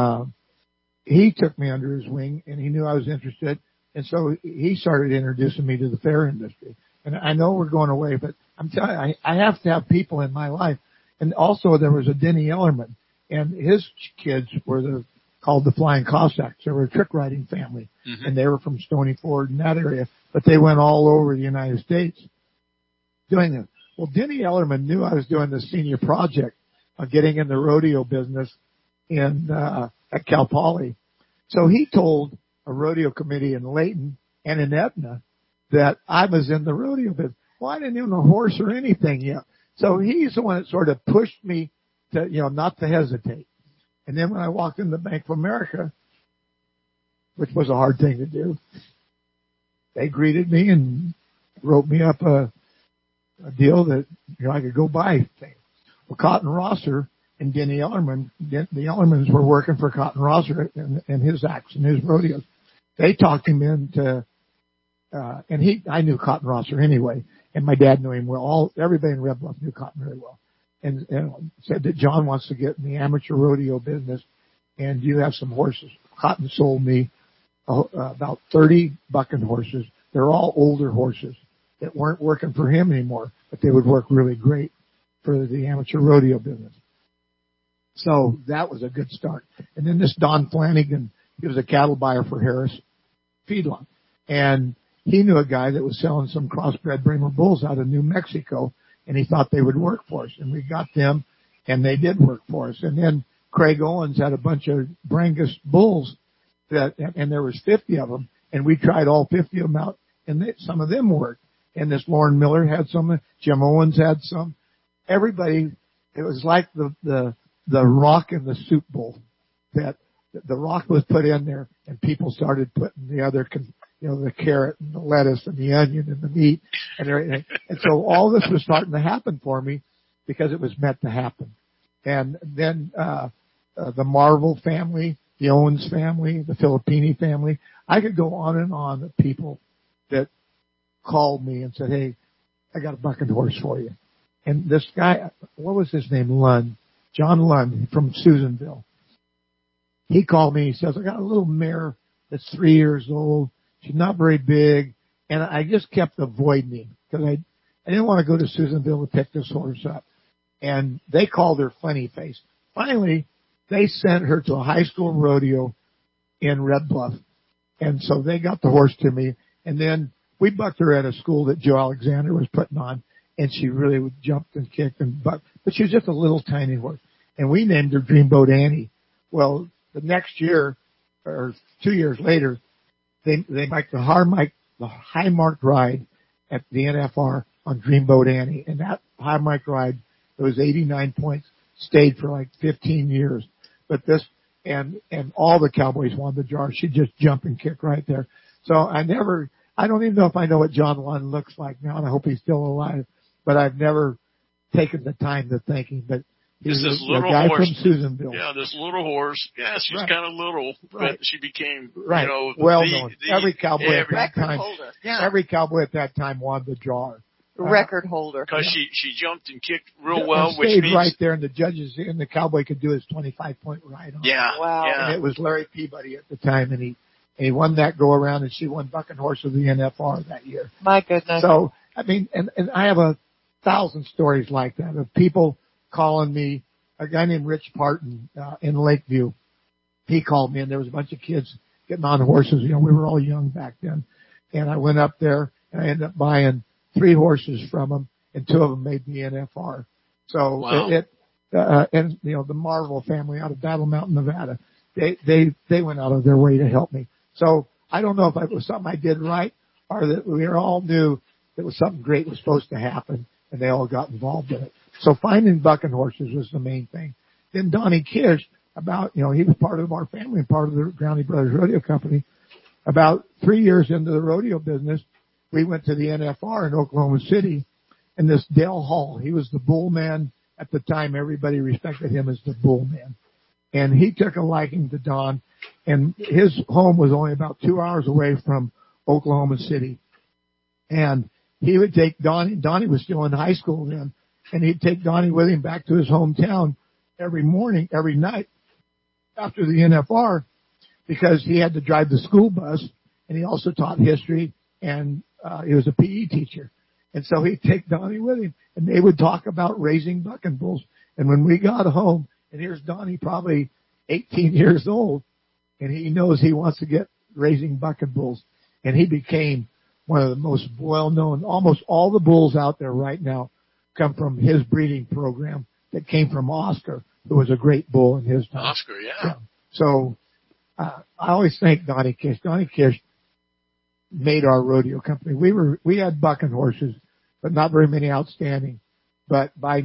S14: he took me under his wing and he knew I was interested. And so he started introducing me to the fair industry. And I know we're going away, but I'm telling you, I have to have people in my life. And also there was a Denny Ellerman, and his kids were called the Flying Cossacks. They were a trick riding family, and they were from Stony Ford in that area, but they went all over the United States doing it. Well, Denny Ellerman knew I was doing the senior project of getting in the rodeo business at Cal Poly. So he told a rodeo committee in Layton and in Etna that I was in the rodeo business. Well, I didn't even know horse or anything yet. So he's the one that sort of pushed me to, not to hesitate. And then when I walked into Bank of America, which was a hard thing to do, they greeted me and wrote me up a deal that, I could go buy things. Well, Cotton Rosser and Denny Ellerman, the Ellermans were working for Cotton Rosser and his acts and his rodeos. They talked him into, I knew Cotton Rosser anyway, and my dad knew him well. Everybody in Red Bluff knew Cotton very well. And said that John wants to get in the amateur rodeo business, and you have some horses. Cotton sold me about 30 bucking horses. They're all older horses that weren't working for him anymore, but they would work really great for the amateur rodeo business. So that was a good start. And then this Don Flanagan, he was a cattle buyer for Harris Feedlot, and he knew a guy that was selling some crossbred Bremer bulls out of New Mexico, and he thought they would work for us. And we got them, and they did work for us. And then Craig Owens had a bunch of Brangus bulls, and there was 50 of them, and we tried all 50 of them out, and some of them worked. And this Lauren Miller had some, Jim Owens had some. Everybody, it was like the rock in the soup bowl, that the rock was put in there, and people started putting the other, the carrot and the lettuce and the onion and the meat and everything. And so all this was starting to happen for me because it was meant to happen. And then the Marvel family, the Owens family, the Filippini family, I could go on and on of people that called me and said, hey, I got a bucking horse for you. And this guy, what was his name? Lund. John Lund from Susanville. He called me. He says, I got a little mare that's 3 years old. She's not very big. And I just kept avoiding him because I didn't want to go to Susanville to pick this horse up. And they called her Funny Face. Finally, they sent her to a high school rodeo in Red Bluff. And so they got the horse to me. And then we bucked her at a school that Joe Alexander was putting on. And she really jumped and kicked and bucked. But she was just a little tiny horse. And we named her Dreamboat Annie. Well, the next year, or 2 years later, they biked the high marked ride at the NFR on Dreamboat Annie. And that high marked ride, it was 89 points, stayed for like 15 years. But this, and all the cowboys won the jar. She'd just jump and kick right there. So I don't even know if I know what John Lund looks like now, and I hope he's still alive. But I've never taken the time to thank him. But he's
S3: this
S14: a
S3: little
S14: guy
S3: horse
S14: from Susanville.
S3: Yeah, this little horse. Yeah, she's
S14: Right.
S3: kind of little,
S14: Right.
S3: but she became,
S14: Right. Well known. Every cowboy at that
S2: record
S14: time.
S2: holder.
S14: Yeah. Every cowboy at that time won the jar.
S2: Record holder.
S3: Because she jumped and kicked real
S14: And
S3: well, which
S14: stayed
S3: means
S14: right there, and the judges and the cowboy could do his 25-point ride on.
S3: Yeah.
S2: Wow.
S3: Yeah.
S14: And it was Larry Peabody at the time, and he won that go around, and she won bucking horse of the NFR that year.
S2: My goodness.
S14: So I mean, and I have 1,000 stories like that of people calling me. A guy named Rich Parton in Lakeview, he called me, and there was a bunch of kids getting on horses. We were all young back then, and I went up there and I ended up buying 3 horses from him, and 2 of them made the NFR. So
S3: wow.
S14: And the Marvel family out of Battle Mountain, Nevada, they went out of their way to help me. So I don't know if it was something I did right or that we all knew that was something great was supposed to happen, and they all got involved in it. So finding bucking horses was the main thing. Then Donnie Kish, he was part of our family and part of the Groundy Brothers Rodeo Company. About 3 years into the rodeo business, we went to the NFR in Oklahoma City, and this Dale Hall, he was the bull man at the time. Everybody respected him as the bull man. And he took a liking to Don, and his home was only about 2 hours away from Oklahoma City. And he would take Donnie. Donnie was still in high school then. And he'd take Donnie with him back to his hometown every morning, every night after the NFR, because he had to drive the school bus, and he also taught history, and he was a PE teacher. And so he'd take Donnie with him, and they would talk about raising bucking bulls. And when we got home, and here's Donnie probably 18 years old, and he knows he wants to get raising bucking bulls. And he became one of the most well-known, almost all the bulls out there right now come from his breeding program that came from Oscar, who was a great bull in his time.
S3: Oscar, yeah.
S14: So I always thank Donnie Kish. Donnie Kish made our rodeo company. We had bucking horses, but not very many outstanding. But by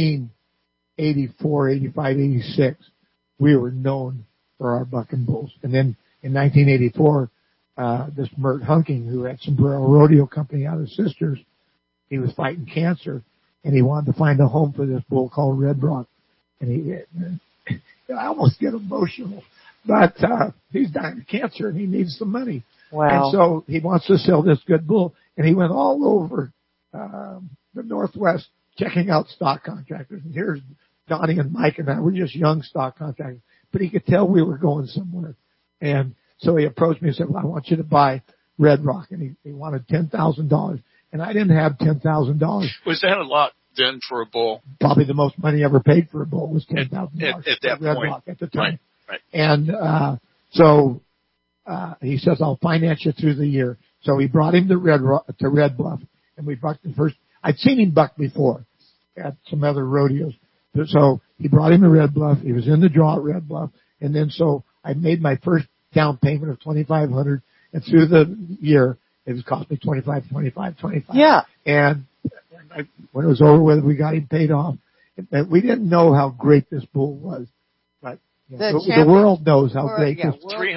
S14: 1984, 85, 86, we were known for our bucking bulls. And then in 1984, this Mert Hunking, who had Sombrero Rodeo Company out of Sisters, he was fighting cancer. And he wanted to find a home for this bull called Red Rock. And I almost get emotional. But he's dying of cancer, and he needs some money.
S2: Wow.
S14: And so he wants to sell this good bull. And he went all over the Northwest checking out stock contractors. And here's Donnie and Mike and I. We're just young stock contractors. But he could tell we were going somewhere. And so he approached me and said, well, I want you to buy Red Rock. And he wanted $10,000. And I didn't have $10,000.
S3: Was that a lot then for a bull?
S14: Probably the most money ever paid for a bull was $10,000
S3: at that
S14: Red
S3: point.
S14: Rock at the time.
S3: Right.
S14: And so he says, I'll finance you through the year. So he brought him to Red Bluff, and we bucked the first. I'd seen him buck before at some other rodeos. So he brought him to Red Bluff. He was in the draw at Red Bluff. And then so I made my first down payment of $2,500, and through the year it was cost me $25.
S2: Yeah.
S14: And when it was over with, we got him paid off. And we didn't know how great this bull was, but the world knows how great this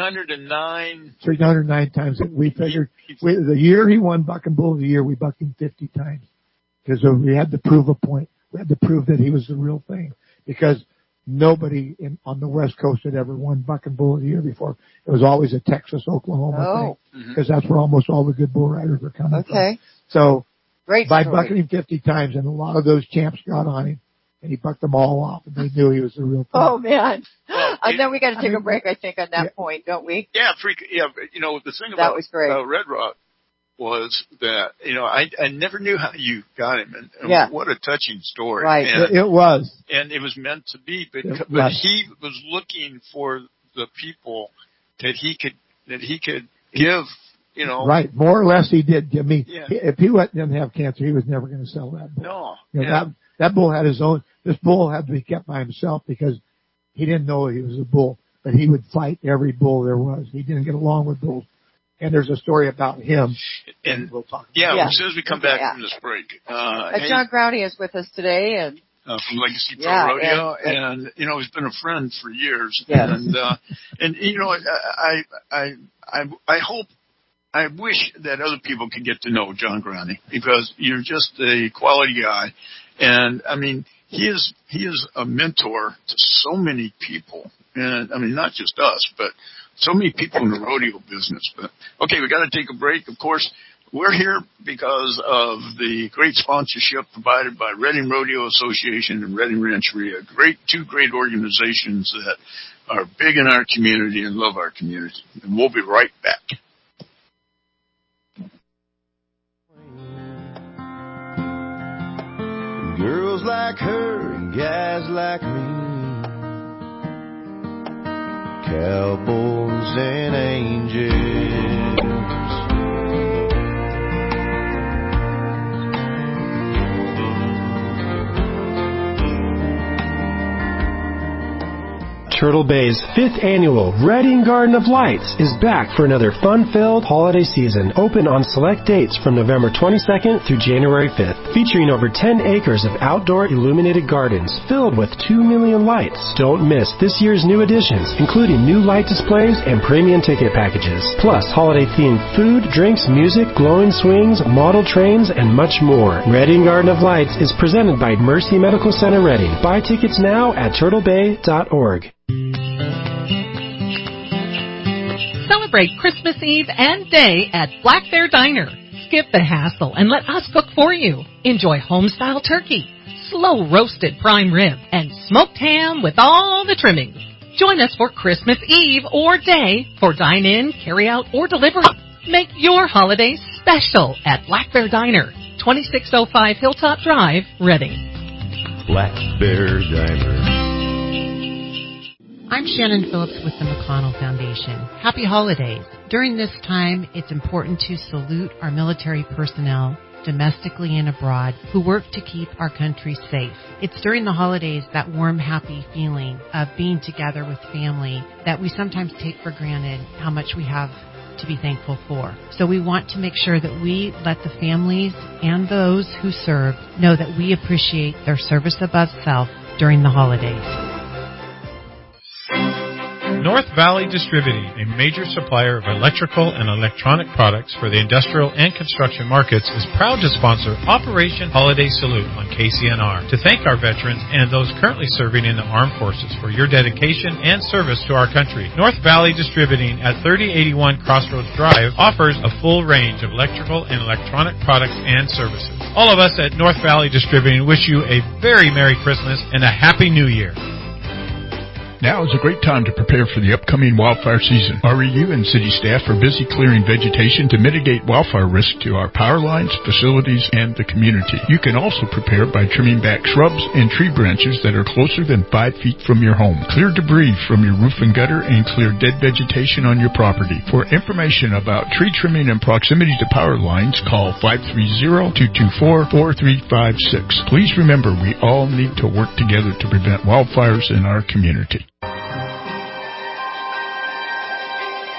S14: 309 times. We figured the year he won Buck and Bull of the Year, we bucked him 50 times because we had to prove a point. We had to prove that he was the real thing, because nobody on the West Coast had ever won Buck and Bull of the Year before. It was always a Texas, Oklahoma thing, because that's where almost all the good bull riders were coming from. So by bucking him 50 times, and a lot of those champs got on him, and he bucked them all off, and they knew he was the real thing.
S2: Oh, man. And then we got to take a break, I think, on that point, don't we?
S3: Yeah, you know, the thing
S2: that was great.
S3: about Red Rock was that, you know, I never knew how you got him, and what a touching story.
S14: Right,
S3: and,
S14: it was.
S3: And it was meant to be, but he was looking for the people that he could give, you know.
S14: Right, more or less he did give me. Yeah. If he didn't have cancer, he was never going to sell that bull.
S3: No.
S14: You know, that bull had his own. This bull had to be kept by himself because he didn't know he was a bull, but he would fight every bull there was. He didn't get along with bulls. And there's a story about him.
S3: And
S14: we'll talk.
S3: As soon as we come back from this break.
S2: John Growdy is with us today, and
S3: from Legacy Pro Rodeo, and you know, he's been a friend for years.
S2: Yes.
S3: And you know, I wish that other people could get to know John Growdy, because you're just a quality guy, and I mean, he is a mentor to so many people, and I mean, not just us, but so many people in the rodeo business. But okay, we got to take a break. Of course, we're here because of the great sponsorship provided by Reading Rodeo Association and Reading Rancheria. Two great organizations that are big in our community and love our community. And we'll be right back.
S24: Girls like her and guys like me, cowboys and angels.
S12: Turtle Bay's 5th annual Reading Garden of Lights is back for another fun-filled holiday season, open on select dates from November 22nd through January 5th, featuring over 10 acres of outdoor illuminated gardens filled with 2 million lights. Don't miss this year's new additions, including new light displays and premium ticket packages, plus holiday-themed food, drinks, music, glowing swings, model trains, and much more. Reading Garden of Lights is presented by Mercy Medical Center Reading. Buy tickets now at turtlebay.org.
S16: Celebrate Christmas Eve and Day at Black Bear Diner. Skip the hassle and let us cook for you. Enjoy home-style turkey, slow-roasted prime rib, and smoked ham with all the trimmings. Join us for Christmas Eve or Day for dine-in, carry-out, or delivery. Make your holidays special at Black Bear Diner, 2605 Hilltop Drive, Reading.
S24: Black Bear Diner.
S18: I'm Shannon Phillips with the McConnell Foundation. Happy holidays. During this time, it's important to salute our military personnel, domestically and abroad, who work to keep our country safe. It's during the holidays, that warm, happy feeling of being together with family, that we sometimes take for granted how much we have to be thankful for. So we want to make sure that we let the families and those who serve know that we appreciate their service above self during the holidays.
S19: North Valley Distributing, a major supplier of electrical and electronic products for the industrial and construction markets, is proud to sponsor Operation Holiday Salute on KCNR to thank our veterans and those currently serving in the armed forces for your dedication and service to our country. North Valley Distributing at 3081 Crossroads Drive offers a full range of electrical and electronic products and services. All of us at North Valley Distributing wish you a very Merry Christmas and a Happy New Year.
S20: Now is a great time to prepare for the upcoming wildfire season. REU and city staff are busy clearing vegetation to mitigate wildfire risk to our power lines, facilities, and the community. You can also prepare by trimming back shrubs and tree branches that are closer than 5 feet from your home. Clear debris from your roof and gutter and clear dead vegetation on your property. For information about tree trimming and proximity to power lines, call 530-224-4356. Please remember, we all need to work together to prevent wildfires in our community.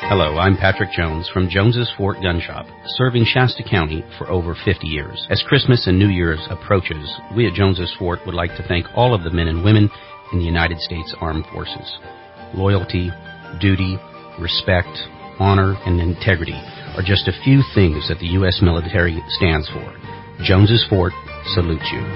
S4: Hello, I'm Patrick Jones from Jones's Fort Gun Shop, serving Shasta County for over 50 years. As Christmas and New Year's approaches, we at Jones's Fort would like to thank all of the men and women in the United States Armed Forces. Loyalty, duty, respect, honor, and integrity are just a few things that the U.S. military stands for. Jones's Fort salutes you.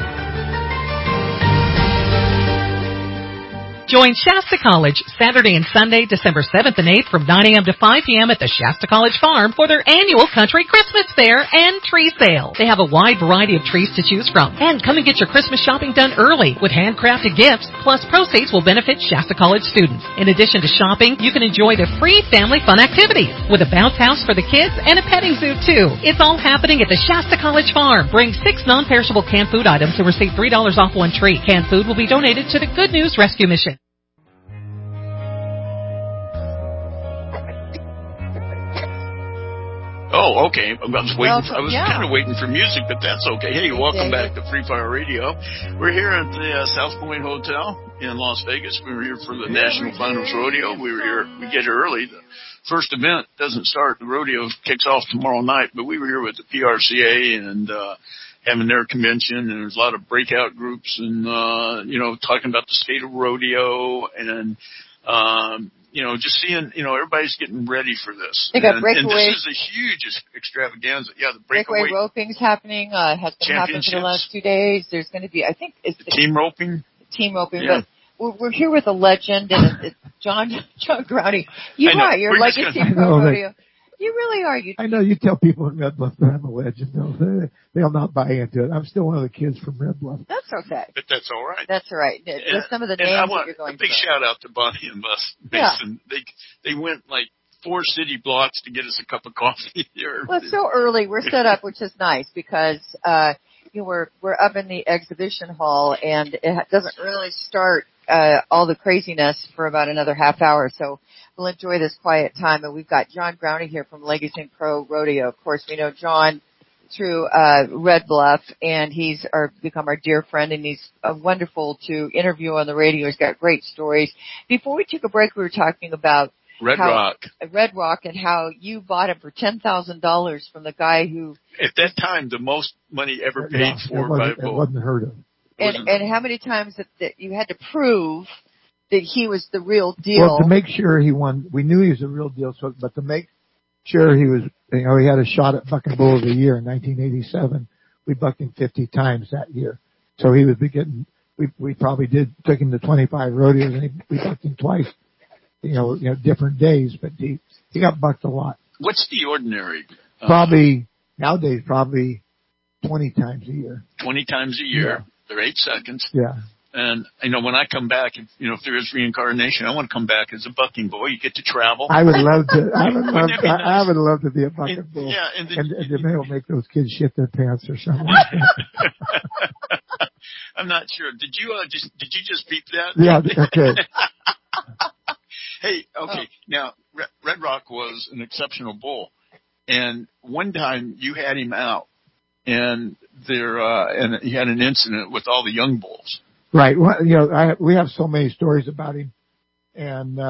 S16: Join Shasta College Saturday and Sunday, December 7th and 8th from 9 a.m. to 5 p.m. at the Shasta College Farm for their annual Country Christmas Fair and Tree Sale. They have a wide variety of trees to choose from. And come and get your Christmas shopping done early with handcrafted gifts, plus proceeds will benefit Shasta College students. In addition to shopping, you can enjoy the free family fun activities with a bounce house for the kids and a petting zoo, too. It's all happening at the Shasta College Farm. Bring 6 non-perishable canned food items and receive $3 off one tree. Canned food will be donated to the Good News Rescue Mission.
S3: Oh, okay. I was kind of waiting for music, but that's okay. Hey, welcome back to Free Fire Radio. We're here at the South Point Hotel in Las Vegas. We were here for the National Finals Rodeo. We get here early. The first event doesn't start. The rodeo kicks off tomorrow night, but we were here with the PRCA and having their convention, and there's a lot of breakout groups and talking about the state of rodeo and just seeing, everybody's getting ready for this.
S2: They got breakaway.
S3: And this is a huge extravaganza. Yeah, the breakaway
S2: roping's happening, has been happening for the last 2 days. There's going to be, I think it's the
S3: team roping.
S2: Yeah. But we're here with a legend, and it's John Growney. You're legacy pro rodeo. You really are.
S14: I know you tell people in Red Bluff that I'm a legend. They'll not buy into it. I'm still one of the kids from Red Bluff.
S2: That's okay.
S3: But that's all right.
S2: That's all right. Just some of the names that you're going
S3: to. A big shout out to Bonnie and Mason. Yeah. They went like 4 city blocks to get us a cup of coffee here.
S2: Well, it's so early. We're set up, which is nice because we're up in the exhibition hall, and it doesn't really start all the craziness for about another half hour. So we'll enjoy this quiet time. And we've got John Growney here from Legacy Pro Rodeo. Of course, we know John through Red Bluff, and he's become our dear friend, and he's wonderful to interview on the radio. He's got great stories. Before we took a break, we were talking about Red Rock, and how you bought him for $10,000 from the guy who
S3: at that time the most money ever paid for by a bull.
S14: It wasn't heard of.
S2: And how many times that you had to prove that he was the real deal?
S14: Well, to make sure he won, we knew he was the real deal. But to make sure he was, he had a shot at bucking bull of the year in 1987. We bucked him 50 times that year, so he was getting. We probably took him to 25 rodeos, and we bucked him twice. Different days, but he got bucked a lot.
S3: What's the ordinary?
S14: Probably nowadays, 20 times a year.
S3: 20 times a year. Yeah. They're 8 seconds.
S14: Yeah.
S3: And, when I come back, if there is reincarnation, I want to come back as a bucking bull. You get to travel.
S14: I would love to. I would love to be a bucking bull.
S3: Yeah. And
S14: then it'll make those kids shit their pants or something.
S3: I'm not sure. Did you just beep that?
S14: Yeah. Okay.
S3: Hey, okay. Now, Red Rock was an exceptional bull. And one time you had him out. And and he had an incident with all the young bulls.
S14: Right. Well, we have so many stories about him, and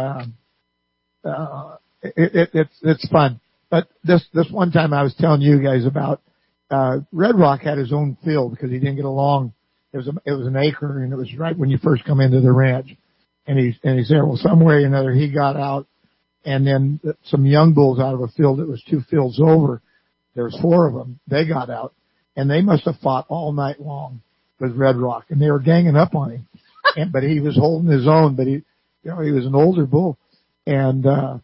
S14: it's fun. But this one time I was telling you guys about Red Rock had his own field because he didn't get along. It was an acre, and it was right when you first come into the ranch. And he's there. Well, some way or another he got out, and then some young bulls out of a field that was 2 fields over. There was 4 of them. They got out. And they must have fought all night long with Red Rock, and they were ganging up on him. But he was holding his own. But he was an older bull, and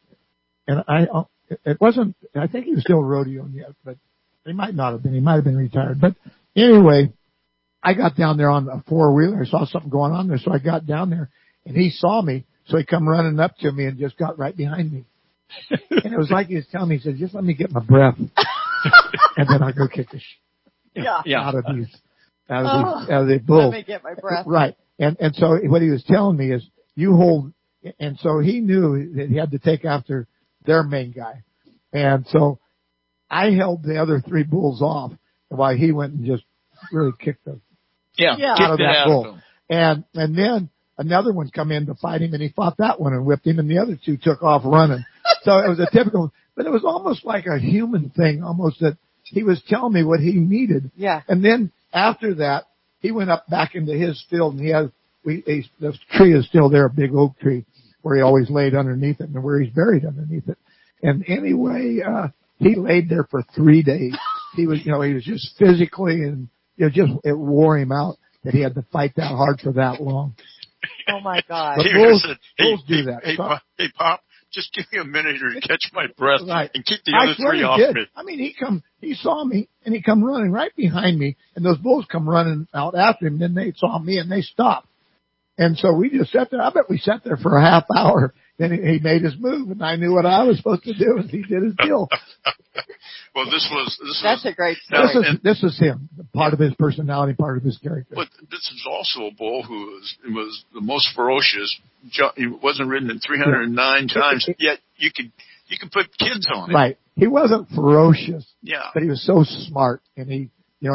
S14: it wasn't. I think he was still rodeoing yet, but he might not have been. He might have been retired. But anyway, I got down there on a 4-wheeler. I saw something going on there, so I got down there, and he saw me, so he come running up to me and just got right behind me. And it was like he was telling me, he said, "Just let me get my breath, and then I'll go kick the out of these bulls."
S2: Let me get my breath.
S14: Right. And so what he was telling me is, you hold, and so he knew that he had to take after their main guy. And so I held the other 3 bulls off while he went and just really kicked them out of that bull. And then another one come in to fight him, and he fought that one and whipped him, and the other 2 took off running. So it was a typical, but it was almost like a human thing, almost that he was telling me what he needed.
S2: Yeah.
S14: And then after that, he went up back into his field, and the tree is still there, a big oak tree, where he always laid underneath it and where he's buried underneath it. And anyway, he laid there for 3 days. He was just physically, and it wore him out that he had to fight that hard for that long.
S2: Oh my God.
S14: But bulls do that.
S3: Hey, Pop, just give me a minute here to catch my breath
S14: right.
S3: and keep the other three off me.
S14: I mean, he saw me, and he come running right behind me, and those bulls come running out after him. Then they saw me, and they stopped. And so we just sat there. I bet we sat there for a half hour. Then he made his move, and I knew what I was supposed to do, and he did his deal.
S3: Well,
S2: that's a great story.
S14: This is him, part of his personality, part of his character.
S3: But this is also a bull who was the most ferocious. He wasn't ridden in 309 times, yet you could put kids on it.
S14: Right. He wasn't ferocious.
S3: Yeah.
S14: But he was so smart, and he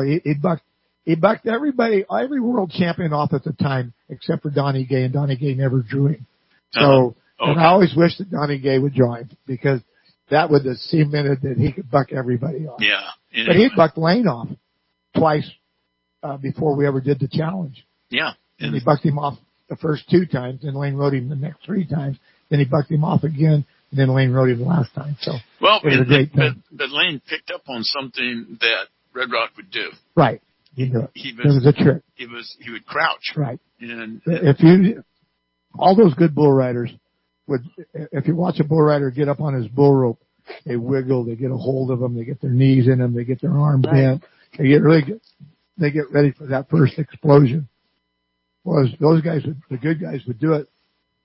S14: bucked everybody, every world champion off at the time, except for Donnie Gay, and Donnie Gay never drew him. So, and I always wish that Donnie Gay would draw him, because that would have cemented that he could buck everybody off.
S3: Yeah. Anyway.
S14: But he bucked Lane off twice before we ever did the challenge.
S3: Yeah.
S14: And he bucked him off the first 2 times, and Lane rode him the next 3 times. Then he bucked him off again, and then Lane rode him the last time. So it was a great thing.
S3: But Lane picked up on something that Red Rock would do.
S14: Right. He knew it. It was a trick.
S3: He would crouch.
S14: Right.
S3: And
S14: all those good bull riders if you watch a bull rider get up on his bull rope, they wiggle, they get a hold of them, they get their knees in them, they get their arms bent, they get ready for that first explosion. Well, those guys, the good guys would do it.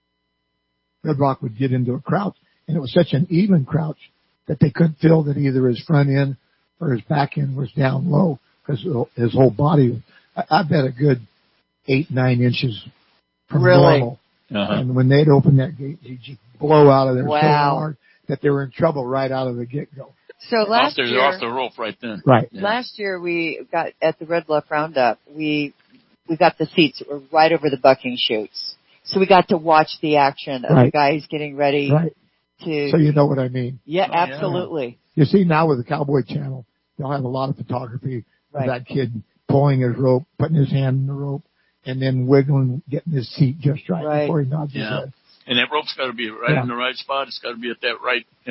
S14: Red Rock would get into a crouch, and it was such an even crouch that they couldn't feel that either his front end or his back end was down low, because his whole body, I bet a good 8-9 inches from normal. And when they'd open that gate, you'd just blow out of there so hard that they were in trouble right out of the get-go.
S2: So last year,
S3: off the rope right then.
S14: Right.
S2: Yeah. Last year we got at the Red Bluff Roundup. We got the seats that were right over the bucking chutes, so we got to watch the action of the guys getting ready to.
S14: So you know what I mean?
S2: Yeah, absolutely.
S14: You see now with the Cowboy Channel, they'll have a lot of photography of that kid pulling his rope, putting his hand in the rope, and then wiggling, getting his seat just right before he nods his head.
S3: And that rope's got to be right in the right spot. It's got to be at that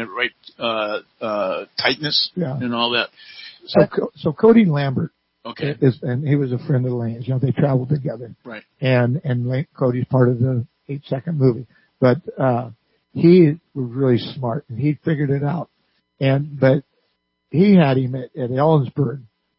S3: right tightness and all that.
S14: So Cody Lambert,
S3: okay,
S14: and he was a friend of Lane's. You know, they traveled together,
S3: right?
S14: And Lane, Cody's part of the 8-second movie, but he was really smart, and he figured it out. But he had him at Ellensburg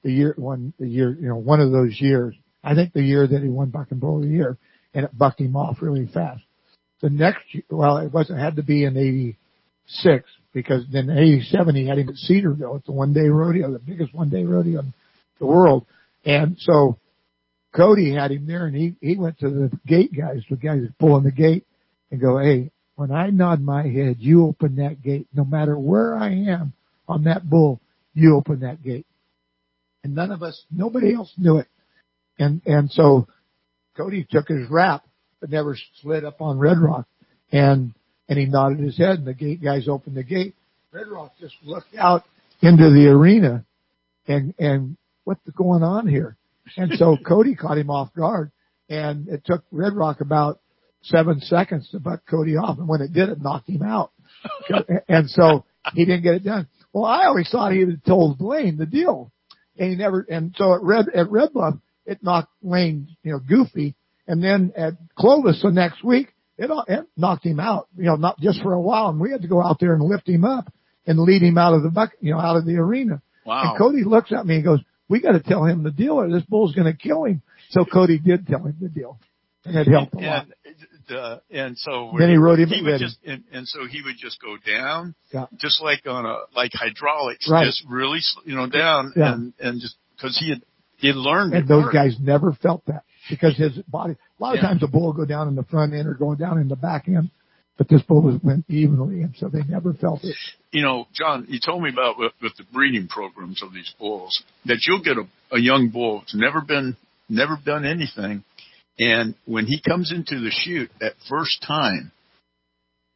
S14: one of those years. I think the year that he won Buck and Bull of the Year, and it bucked him off really fast. The next year, it had to be in 86, because then in 87 he had him at Cedarville. It's a one-day rodeo, the biggest one-day rodeo in the world. And so Cody had him there, and he went to the gate guys, the guys that pulling the gate, and go, hey, when I nod my head, you open that gate. No matter where I am on that bull, you open that gate. And nobody else knew it. And so Cody took his rap, but never slid up on Red Rock. And he nodded his head, and the gate guys opened the gate. Red Rock just looked out into the arena and what's going on here? And so Cody caught him off guard, and it took Red Rock about 7 seconds to buck Cody off. And when it did, it knocked him out. And so he didn't get it done. Well, I always thought he had told Lane the deal, and he never. And so at Red Bluff, it knocked Lane, goofy. And then at Clovis the next week, it knocked him out, not just for a while. And we had to go out there and lift him up and lead him out of the out of the arena.
S3: Wow.
S14: And Cody looks at me and goes, we got to tell him the deal, or this bull's going to kill him. So Cody did tell him the deal, and it helped a lot.
S3: And so
S14: then he rode him.
S3: And so he would just go down,
S14: just
S3: like like hydraulics,
S14: right.
S3: just really, down, and just because he had learned.
S14: And those guys never felt that, because his body. A lot of times the bull would go down in the front end or go down in the back end, but this bull went evenly, and so they never felt it.
S3: John, you told me about with the breeding programs of these bulls that you'll get a young bull that's never done anything, and when he comes into the chute that first time,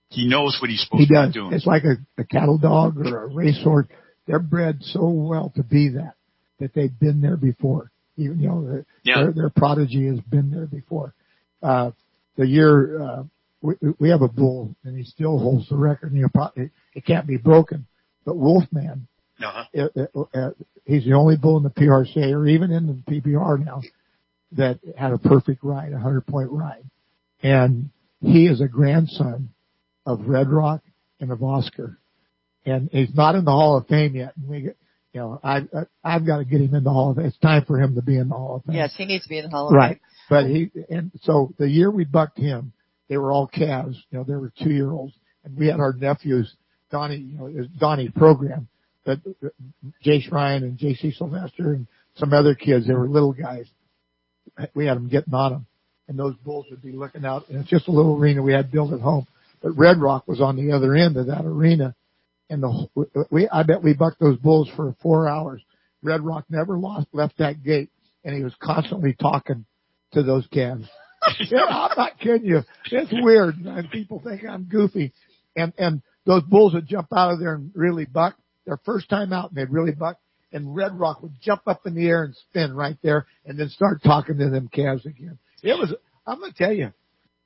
S3: He knows what he's supposed to be doing.
S14: It's like a cattle dog or a racehorse. They're bred so well to be that they've been there before. Even, their prodigy has been there before. The year, we have a bull and he still holds the record. It can't be broken, but Wolfman, he's the only bull in the PRCA or even in the PBR now that had a perfect ride, 100-point ride. And he is a grandson of Red Rock and of Oscar. And he's not in the Hall of Fame yet. And I've got to get him in the Hall of Fame. It's time for him to be in the Hall of Fame.
S2: Yes, he needs to be in the Hall of Fame.
S14: Right. But so the year we bucked him, they were all calves. They were 2-year-olds. And we had our nephews, Donnie, it was Donnie's program, but Jace Ryan and J.C. Sylvester and some other kids, they were little guys. We had them getting on them. And those bulls would be looking out. And it's just a little arena we had built at home. But Red Rock was on the other end of that arena. And I bet we bucked those bulls for 4 hours. Red Rock never left that gate. And he was constantly talking to those calves. I'm not kidding you. It's weird. And people think I'm goofy. And those bulls would jump out of there and really buck. Their first time out, and they'd really buck. And Red Rock would jump up in the air and spin right there and then start talking to them calves again. I'm going to tell you,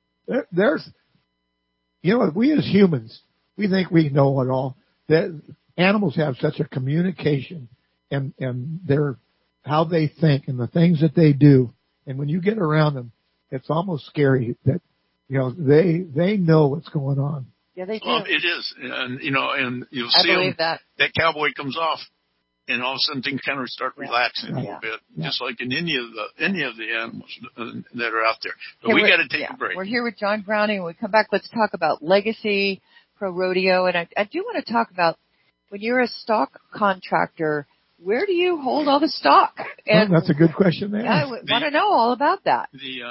S14: we as humans, we think we know it all. That animals have such a communication and how they think and the things that they do. And when you get around them, it's almost scary that, they know what's going on.
S2: Yeah, they do.
S3: It is. And you'll see that cowboy comes off and all of a sudden things kind of start relaxing a little bit, just like in any of the animals that are out there. But we got to take a break.
S2: We're here with John Browning. When we come back, let's talk about Legacy Pro Rodeo. And I do want to talk about when you're a stock contractor, where do you hold all the stock? And
S14: that's a good question there.
S2: I want to know all about that.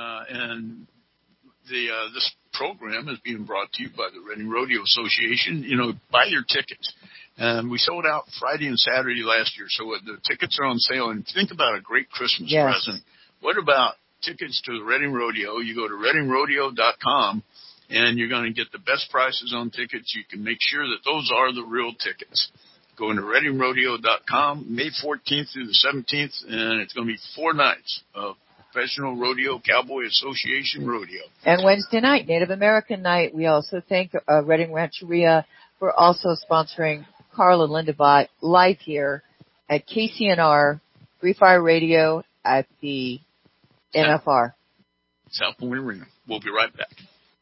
S3: This program is being brought to you by the Reading Rodeo Association. Buy your tickets. We sold out Friday and Saturday last year, so the tickets are on sale. And think about a great Christmas present. What about tickets to the Reading Rodeo? You go to readingrodeo.com, and you're going to get the best prices on tickets. You can make sure that those are the real tickets. Go into readingrodeo.com, May 14th through the 17th, and it's going to be 4 nights of Professional Rodeo Cowboy Association Rodeo.
S2: And Wednesday night, Native American night. We also thank Reading Rancheria for also sponsoring Carl and Linda Bott live here at KCNR Free Fire Radio at the NFR.
S3: South Point Arena. We'll be right back.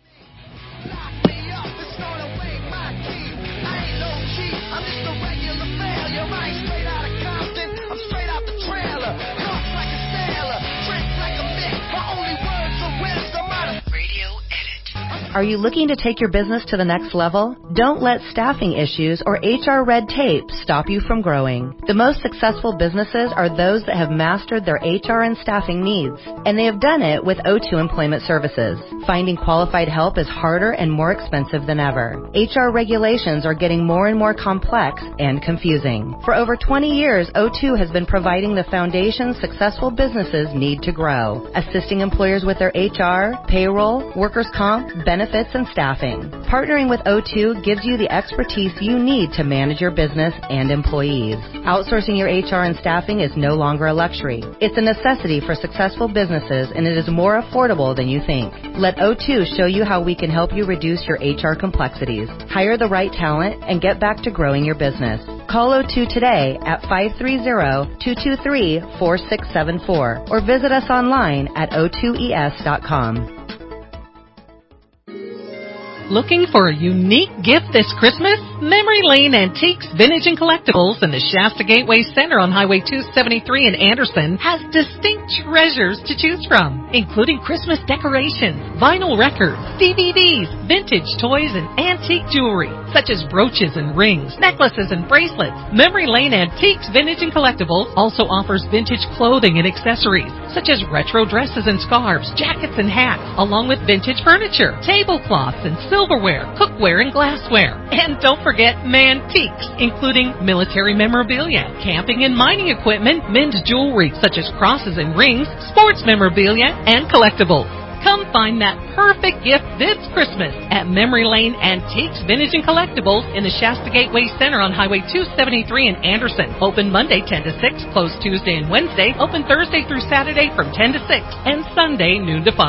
S7: Are you looking to take your business to the next level? Don't let staffing issues or HR red tape stop you from growing. The most successful businesses are those that have mastered their HR and staffing needs, and they have done it with O2 Employment Services. Finding qualified help is harder and more expensive than ever. HR regulations are getting more and more complex and confusing. For over 20 years, O2 has been providing the foundation successful businesses need to grow, assisting employers with their HR, payroll, workers' comp, benefits, and staffing. Partnering with O2 gives you the expertise you need to manage your business and employees. Outsourcing your HR and staffing is no longer a luxury. It's a necessity for successful businesses, and it is more affordable than you think. Let O2 show you how we can help you reduce your HR complexities. Hire the right talent and get back to growing your business. Call O2 today at 530-223-4674 or visit us online at o2es.com.
S16: Looking for a unique gift this Christmas? Memory Lane Antiques, Vintage and Collectibles in the Shasta Gateway Center on Highway 273 in Anderson has distinct treasures to choose from, including Christmas decorations, vinyl records, DVDs, vintage toys, and antique jewelry, such as brooches and rings, necklaces and bracelets. Memory Lane Antiques, Vintage and Collectibles also offers vintage clothing and accessories, such as retro dresses and scarves, jackets and hats, along with vintage furniture, tablecloths, and silverware, cookware, and glassware. And don't forget Mantiques, including military memorabilia, camping and mining equipment, men's jewelry such as crosses and rings, sports memorabilia, and collectibles. Come Find that perfect gift this Christmas at Memory Lane Antiques, Vintage, and Collectibles in the Shasta Gateway Center on Highway 273 in Anderson. Open Monday 10 to 6, closed Tuesday and Wednesday, open Thursday through Saturday from 10 to 6, and Sunday noon to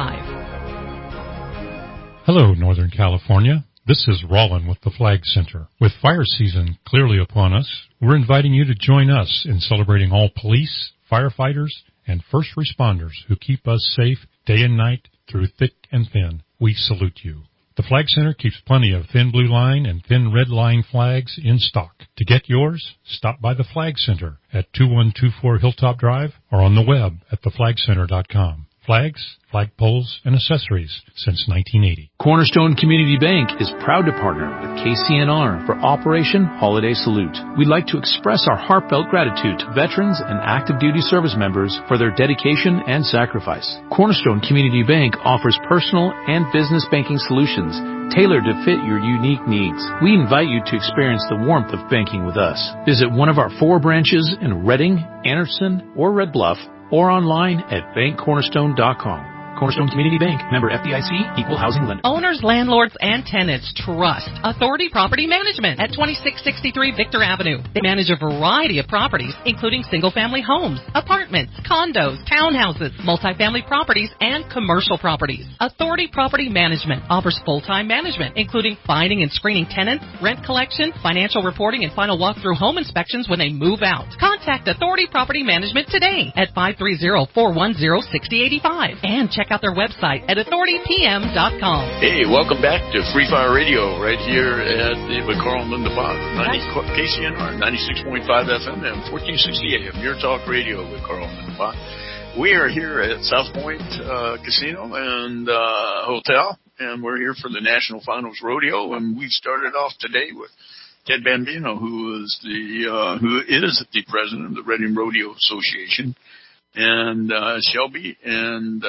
S16: 5.
S10: Hello, Northern California. This is Rollin with the Flag Center. With fire season clearly upon us, we're inviting you to join us in celebrating all police, firefighters, and first responders who keep us safe day and night through thick and thin. We salute you. The Flag Center keeps plenty of thin blue line and thin red line flags in stock. To get yours, stop by the Flag Center at 2124 Hilltop Drive or on the web at theflagcenter.com. Flags, flagpoles, and accessories since 1980.
S11: Cornerstone Community Bank is proud to partner with KCNR for Operation Holiday Salute. We'd like to express our heartfelt gratitude to veterans and active duty service members for their dedication and sacrifice. Cornerstone Community Bank offers personal and business banking solutions tailored to fit your unique needs. We invite you to experience the warmth of banking with us. Visit one of our 4 branches in Redding, Anderson, or Red Bluff, or online at bankcornerstone.com. Cornerstone Community Bank, member FDIC, equal housing lender.
S16: Owners, landlords, and tenants trust Authority Property Management at 2663 Victor Avenue. They manage a variety of properties, including single-family homes, apartments, condos, townhouses, multifamily properties, and commercial properties. Authority Property Management offers full-time management, including finding and screening tenants, rent collection, financial reporting, and final walkthrough home inspections when they move out. Contact Authority Property Management today at 530-410-6085 and check out their website at authoritypm.com.
S3: Hey, welcome back to Free Fire Radio right here at the Carl and Linda Bach, KCNR 96.5 FM and 1460 AM, Your Talk Radio with Carl and Linda Bach. We are here at South Point Casino and Hotel, and we're here for the National Finals Rodeo, and we started off today with Ted Bambino, who is the president of the Reading Rodeo Association, and Shelby and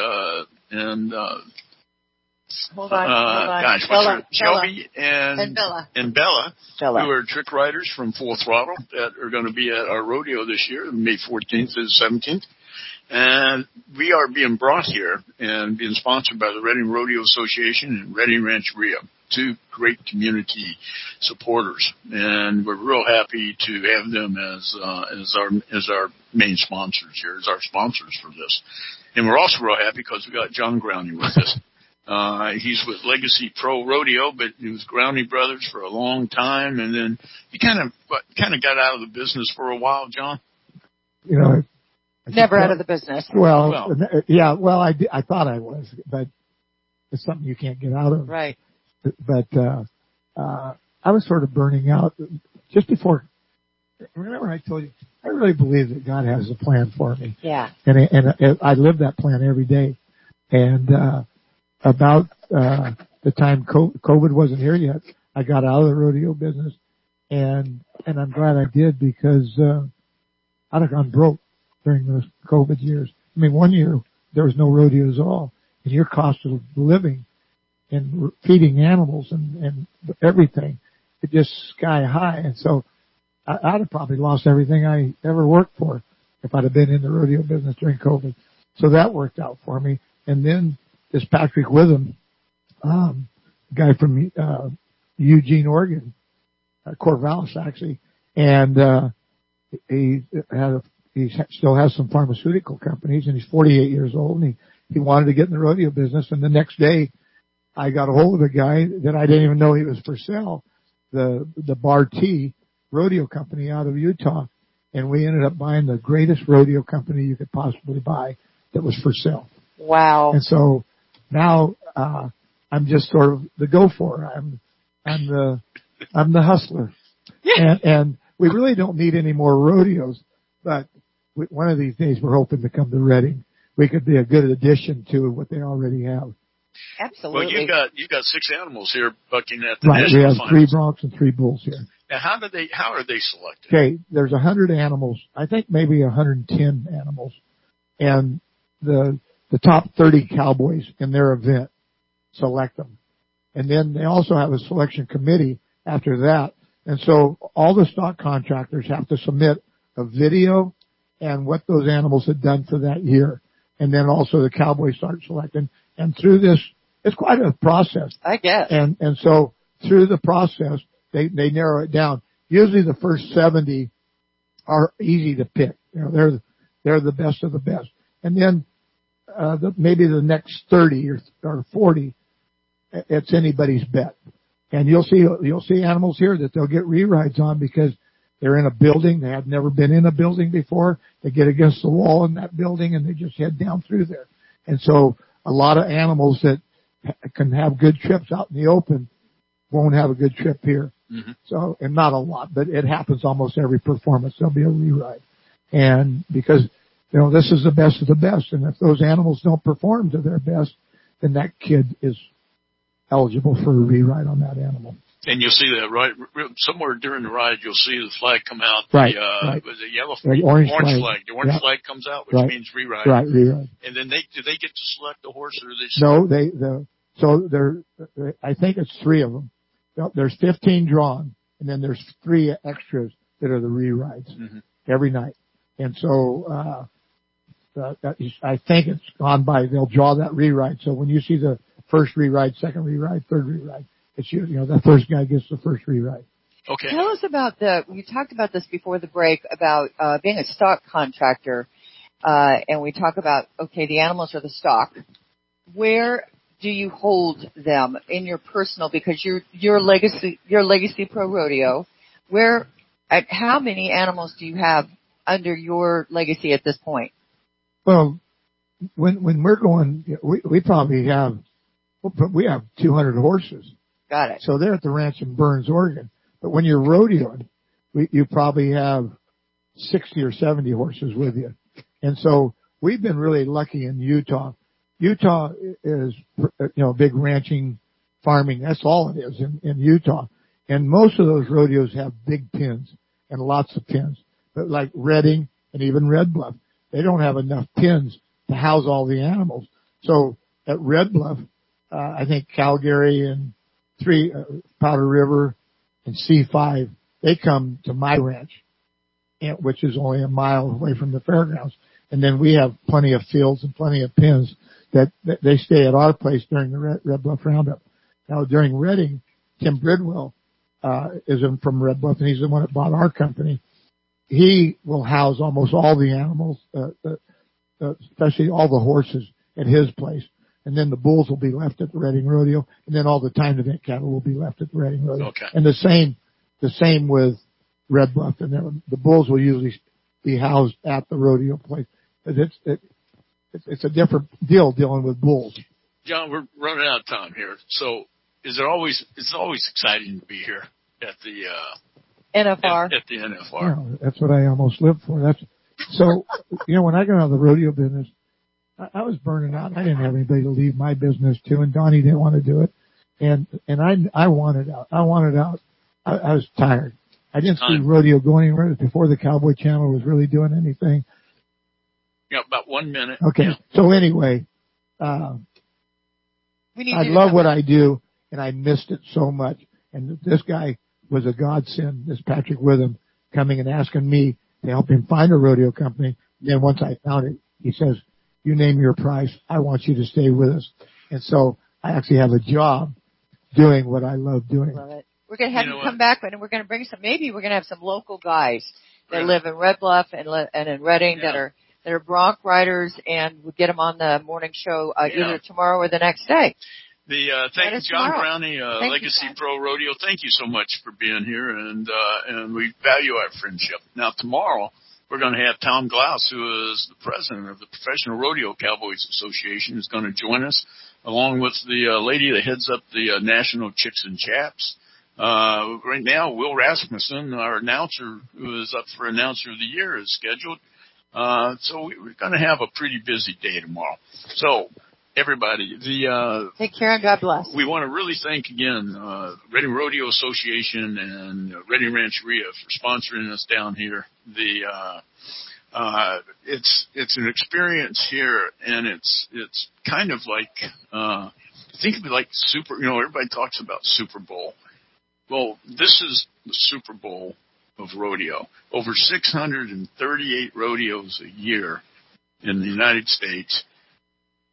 S3: Shelby and Bella, who are trick riders from Full Throttle that are going to be at our rodeo this year, May 14th to 17th. And we are being brought here and being sponsored by the Reading Rodeo Association and Reading Rancheria, 2 great community supporters, and we're real happy to have them as our main sponsors here, as our sponsors for this. And we're also real happy because we got John Growney with us. He's with Legacy Pro Rodeo, but he was Growney Brothers for a long time, and then he kind of got out of the business for a while, John.
S14: You know,
S2: never out of the business.
S14: Well, yeah. Well, I thought I was, but it's something you can't get out of.
S2: Right.
S14: But I was sort of burning out just before. Remember, I told you I really believe that God has a plan for me.
S2: Yeah.
S14: And I live that plan every day. And about the time COVID wasn't here yet, I got out of the rodeo business, and I'm glad I did, because I'd have gone broke during those COVID years. I mean, one year there was no rodeos at all, and your cost of living and feeding animals and everything, it just sky high. And so I'd have probably lost everything I ever worked for if I'd have been in the rodeo business during COVID. So that worked out for me. And then this Patrick Witham, guy from Eugene, Oregon, Corvallis actually, and he still has some pharmaceutical companies, and he's 48 years old, and he wanted to get in the rodeo business. And the next day, I got a hold of a guy that I didn't even know he was for sale, the Bar T rodeo company out of Utah, and we ended up buying the greatest rodeo company you could possibly buy that was for sale.
S2: Wow!
S14: And so now I'm just sort of the go-for. I'm the hustler, and we really don't need any more rodeos. But one of these days, we're hoping to come to Reading. We could be a good addition to what they already have.
S2: Absolutely.
S3: Well, you got 6 animals here bucking at the
S14: right.
S3: national
S14: We have
S3: finals.
S14: 3 broncs and 3 bulls here.
S3: Now, how are they selected?
S14: Okay, there's 100 animals. I think maybe 110 animals, and the top 30 cowboys in their event select them, and then they also have a selection committee after that. And so all the stock contractors have to submit a video and what those animals had done for that year. and then also the cowboys start selecting. And through this, it's quite a process.
S2: I guess.
S14: And so through the process, they narrow it down. Usually the first 70 are easy to pick. They're the best of the best. And then, maybe the next 30 or 40, it's anybody's bet. And you'll see animals here that they'll get re-rides on because they're in a building. They have never been in a building before. They get against the wall in that building and they just head down through there. And so a lot of animals that can have good trips out in the open won't have a good trip here.
S3: Mm-hmm.
S14: So, and not a lot, but it happens almost every performance. There'll be a re-ride. And because, this is the best of the best. And if those animals don't perform to their best, then that kid is eligible for a re-ride on that animal.
S3: And you'll see that right somewhere during the ride. You'll see the flag come out.
S14: Right.
S3: The yellow flag,
S14: the orange flag.
S3: The orange flag comes out, which means re-ride.
S14: Right, re-ride.
S3: And then do they get to select the horse, or
S14: I think it's 3 of them. There's 15 drawn, and then there's 3 extras that are the re-rides every night. And so I think it's gone by. They'll draw that re-ride. So when you see the first re-ride, second re-ride, third re-ride, it's the first guy gets the first re-ride.
S3: Okay.
S2: Tell us about we talked about this before the break about being a stock contractor, and we talk about, the animals are the stock. Where do you hold them in your personal, because your legacy pro rodeo, how many animals do you have under your legacy at this point?
S14: Well, when we're going, we probably have 200 horses.
S2: Got it.
S14: So they're at the ranch in Burns, Oregon. But when you're rodeoing, you probably have 60 or 70 horses with you. And so we've been really lucky in Utah. Utah is, big ranching, farming. That's all it is in Utah. And most of those rodeos have big pens and lots of pens. But like Redding and even Red Bluff, they don't have enough pens to house all the animals. So at Red Bluff, I think Calgary and Powder River and C5, they come to my ranch, which is only a mile away from the fairgrounds. And then we have plenty of fields and plenty of pens that they stay at our place during the Red Bluff Roundup. Now during Redding, Tim Bridwell, is from Red Bluff, and he's the one that bought our company. He will house almost all the animals, especially all the horses at his place. And then the bulls will be left at the Redding Rodeo, and then all the time event cattle will be left at the Redding Rodeo.
S3: Okay.
S14: And the same with Red Bluff, and the bulls will usually be housed at the rodeo place. But it's a different deal dealing with bulls.
S3: John, we're running out of time here. So it's always exciting to be here at the
S2: NFR.
S3: At the NFR.
S14: Yeah, that's what I almost live for. So when I got out of the rodeo business, I was burning out. I didn't have anybody to leave my business to, and Donnie didn't want to do it. And I wanted out. I was tired. I didn't see rodeo going anywhere before the Cowboy Channel was really doing anything.
S3: Yeah, about 1 minute.
S14: Okay.
S3: Yeah.
S14: So anyway, I love what I do, and I missed it so much. And this guy was a godsend, this Patrick Witham, coming and asking me to help him find a rodeo company. And then once I found it, he says, "You name your price. I want you to stay with us." And so I actually have a job doing what I love doing.
S2: Love it. We're going to have you come back, and we're going to bring maybe we're going to have some local guys that live in Red Bluff and in Redding that are bronc riders, and we'll get them on the morning show either tomorrow or the next day.
S3: Thank you, John Brownie, Legacy Pro Rodeo. Thank you so much for being here, and we value our friendship. Now tomorrow we're going to have Tom Glaus, who is the president of the Professional Rodeo Cowboys Association, is going to join us, along with the lady that heads up the National Chicks and Chaps. Right now, Will Rasmussen, our announcer, who is up for Announcer of the Year, is scheduled. So we're going to have a pretty busy day tomorrow. So everybody,
S2: take care and God bless.
S3: We want to really thank again Redding Rodeo Association and Redding Rancheria for sponsoring us down here. It's an experience here, and it's kind of like think of it like everybody talks about Super Bowl. Well, this is the Super Bowl of rodeo. Over 638 rodeos a year in the United States.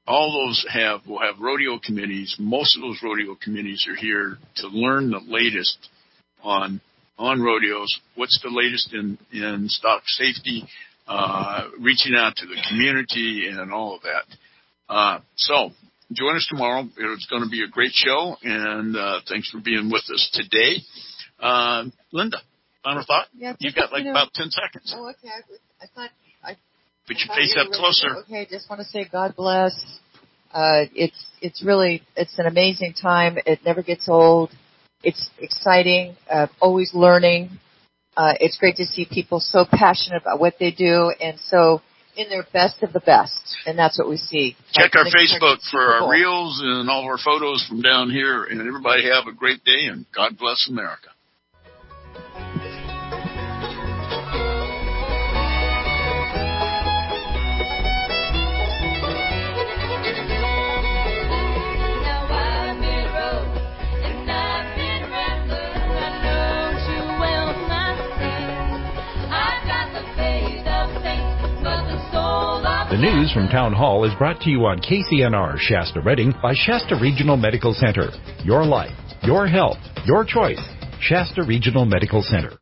S3: all those will have rodeo committees. Most of those rodeo committees are here to learn the latest on rodeos. What's the latest in stock safety, reaching out to the community, and all of that. So join us tomorrow. It's going to be a great show, and thanks for being with us today. Linda, final thought?
S2: Yeah,
S3: You've got about 10 seconds.
S2: Oh, okay. I thought
S3: Put your face up closer.
S2: Okay, just want to say God bless. It's an amazing time. It never gets old. It's exciting, always learning. It's great to see people so passionate about what they do and so in their best of the best. And that's what we see.
S3: Check our Facebook for our reels and all of our photos from down here. And everybody have a great day, and God bless America.
S8: The news from Town Hall is brought to you on KCNR Shasta Redding by Shasta Regional Medical Center. Your life, your health, your choice. Shasta Regional Medical Center.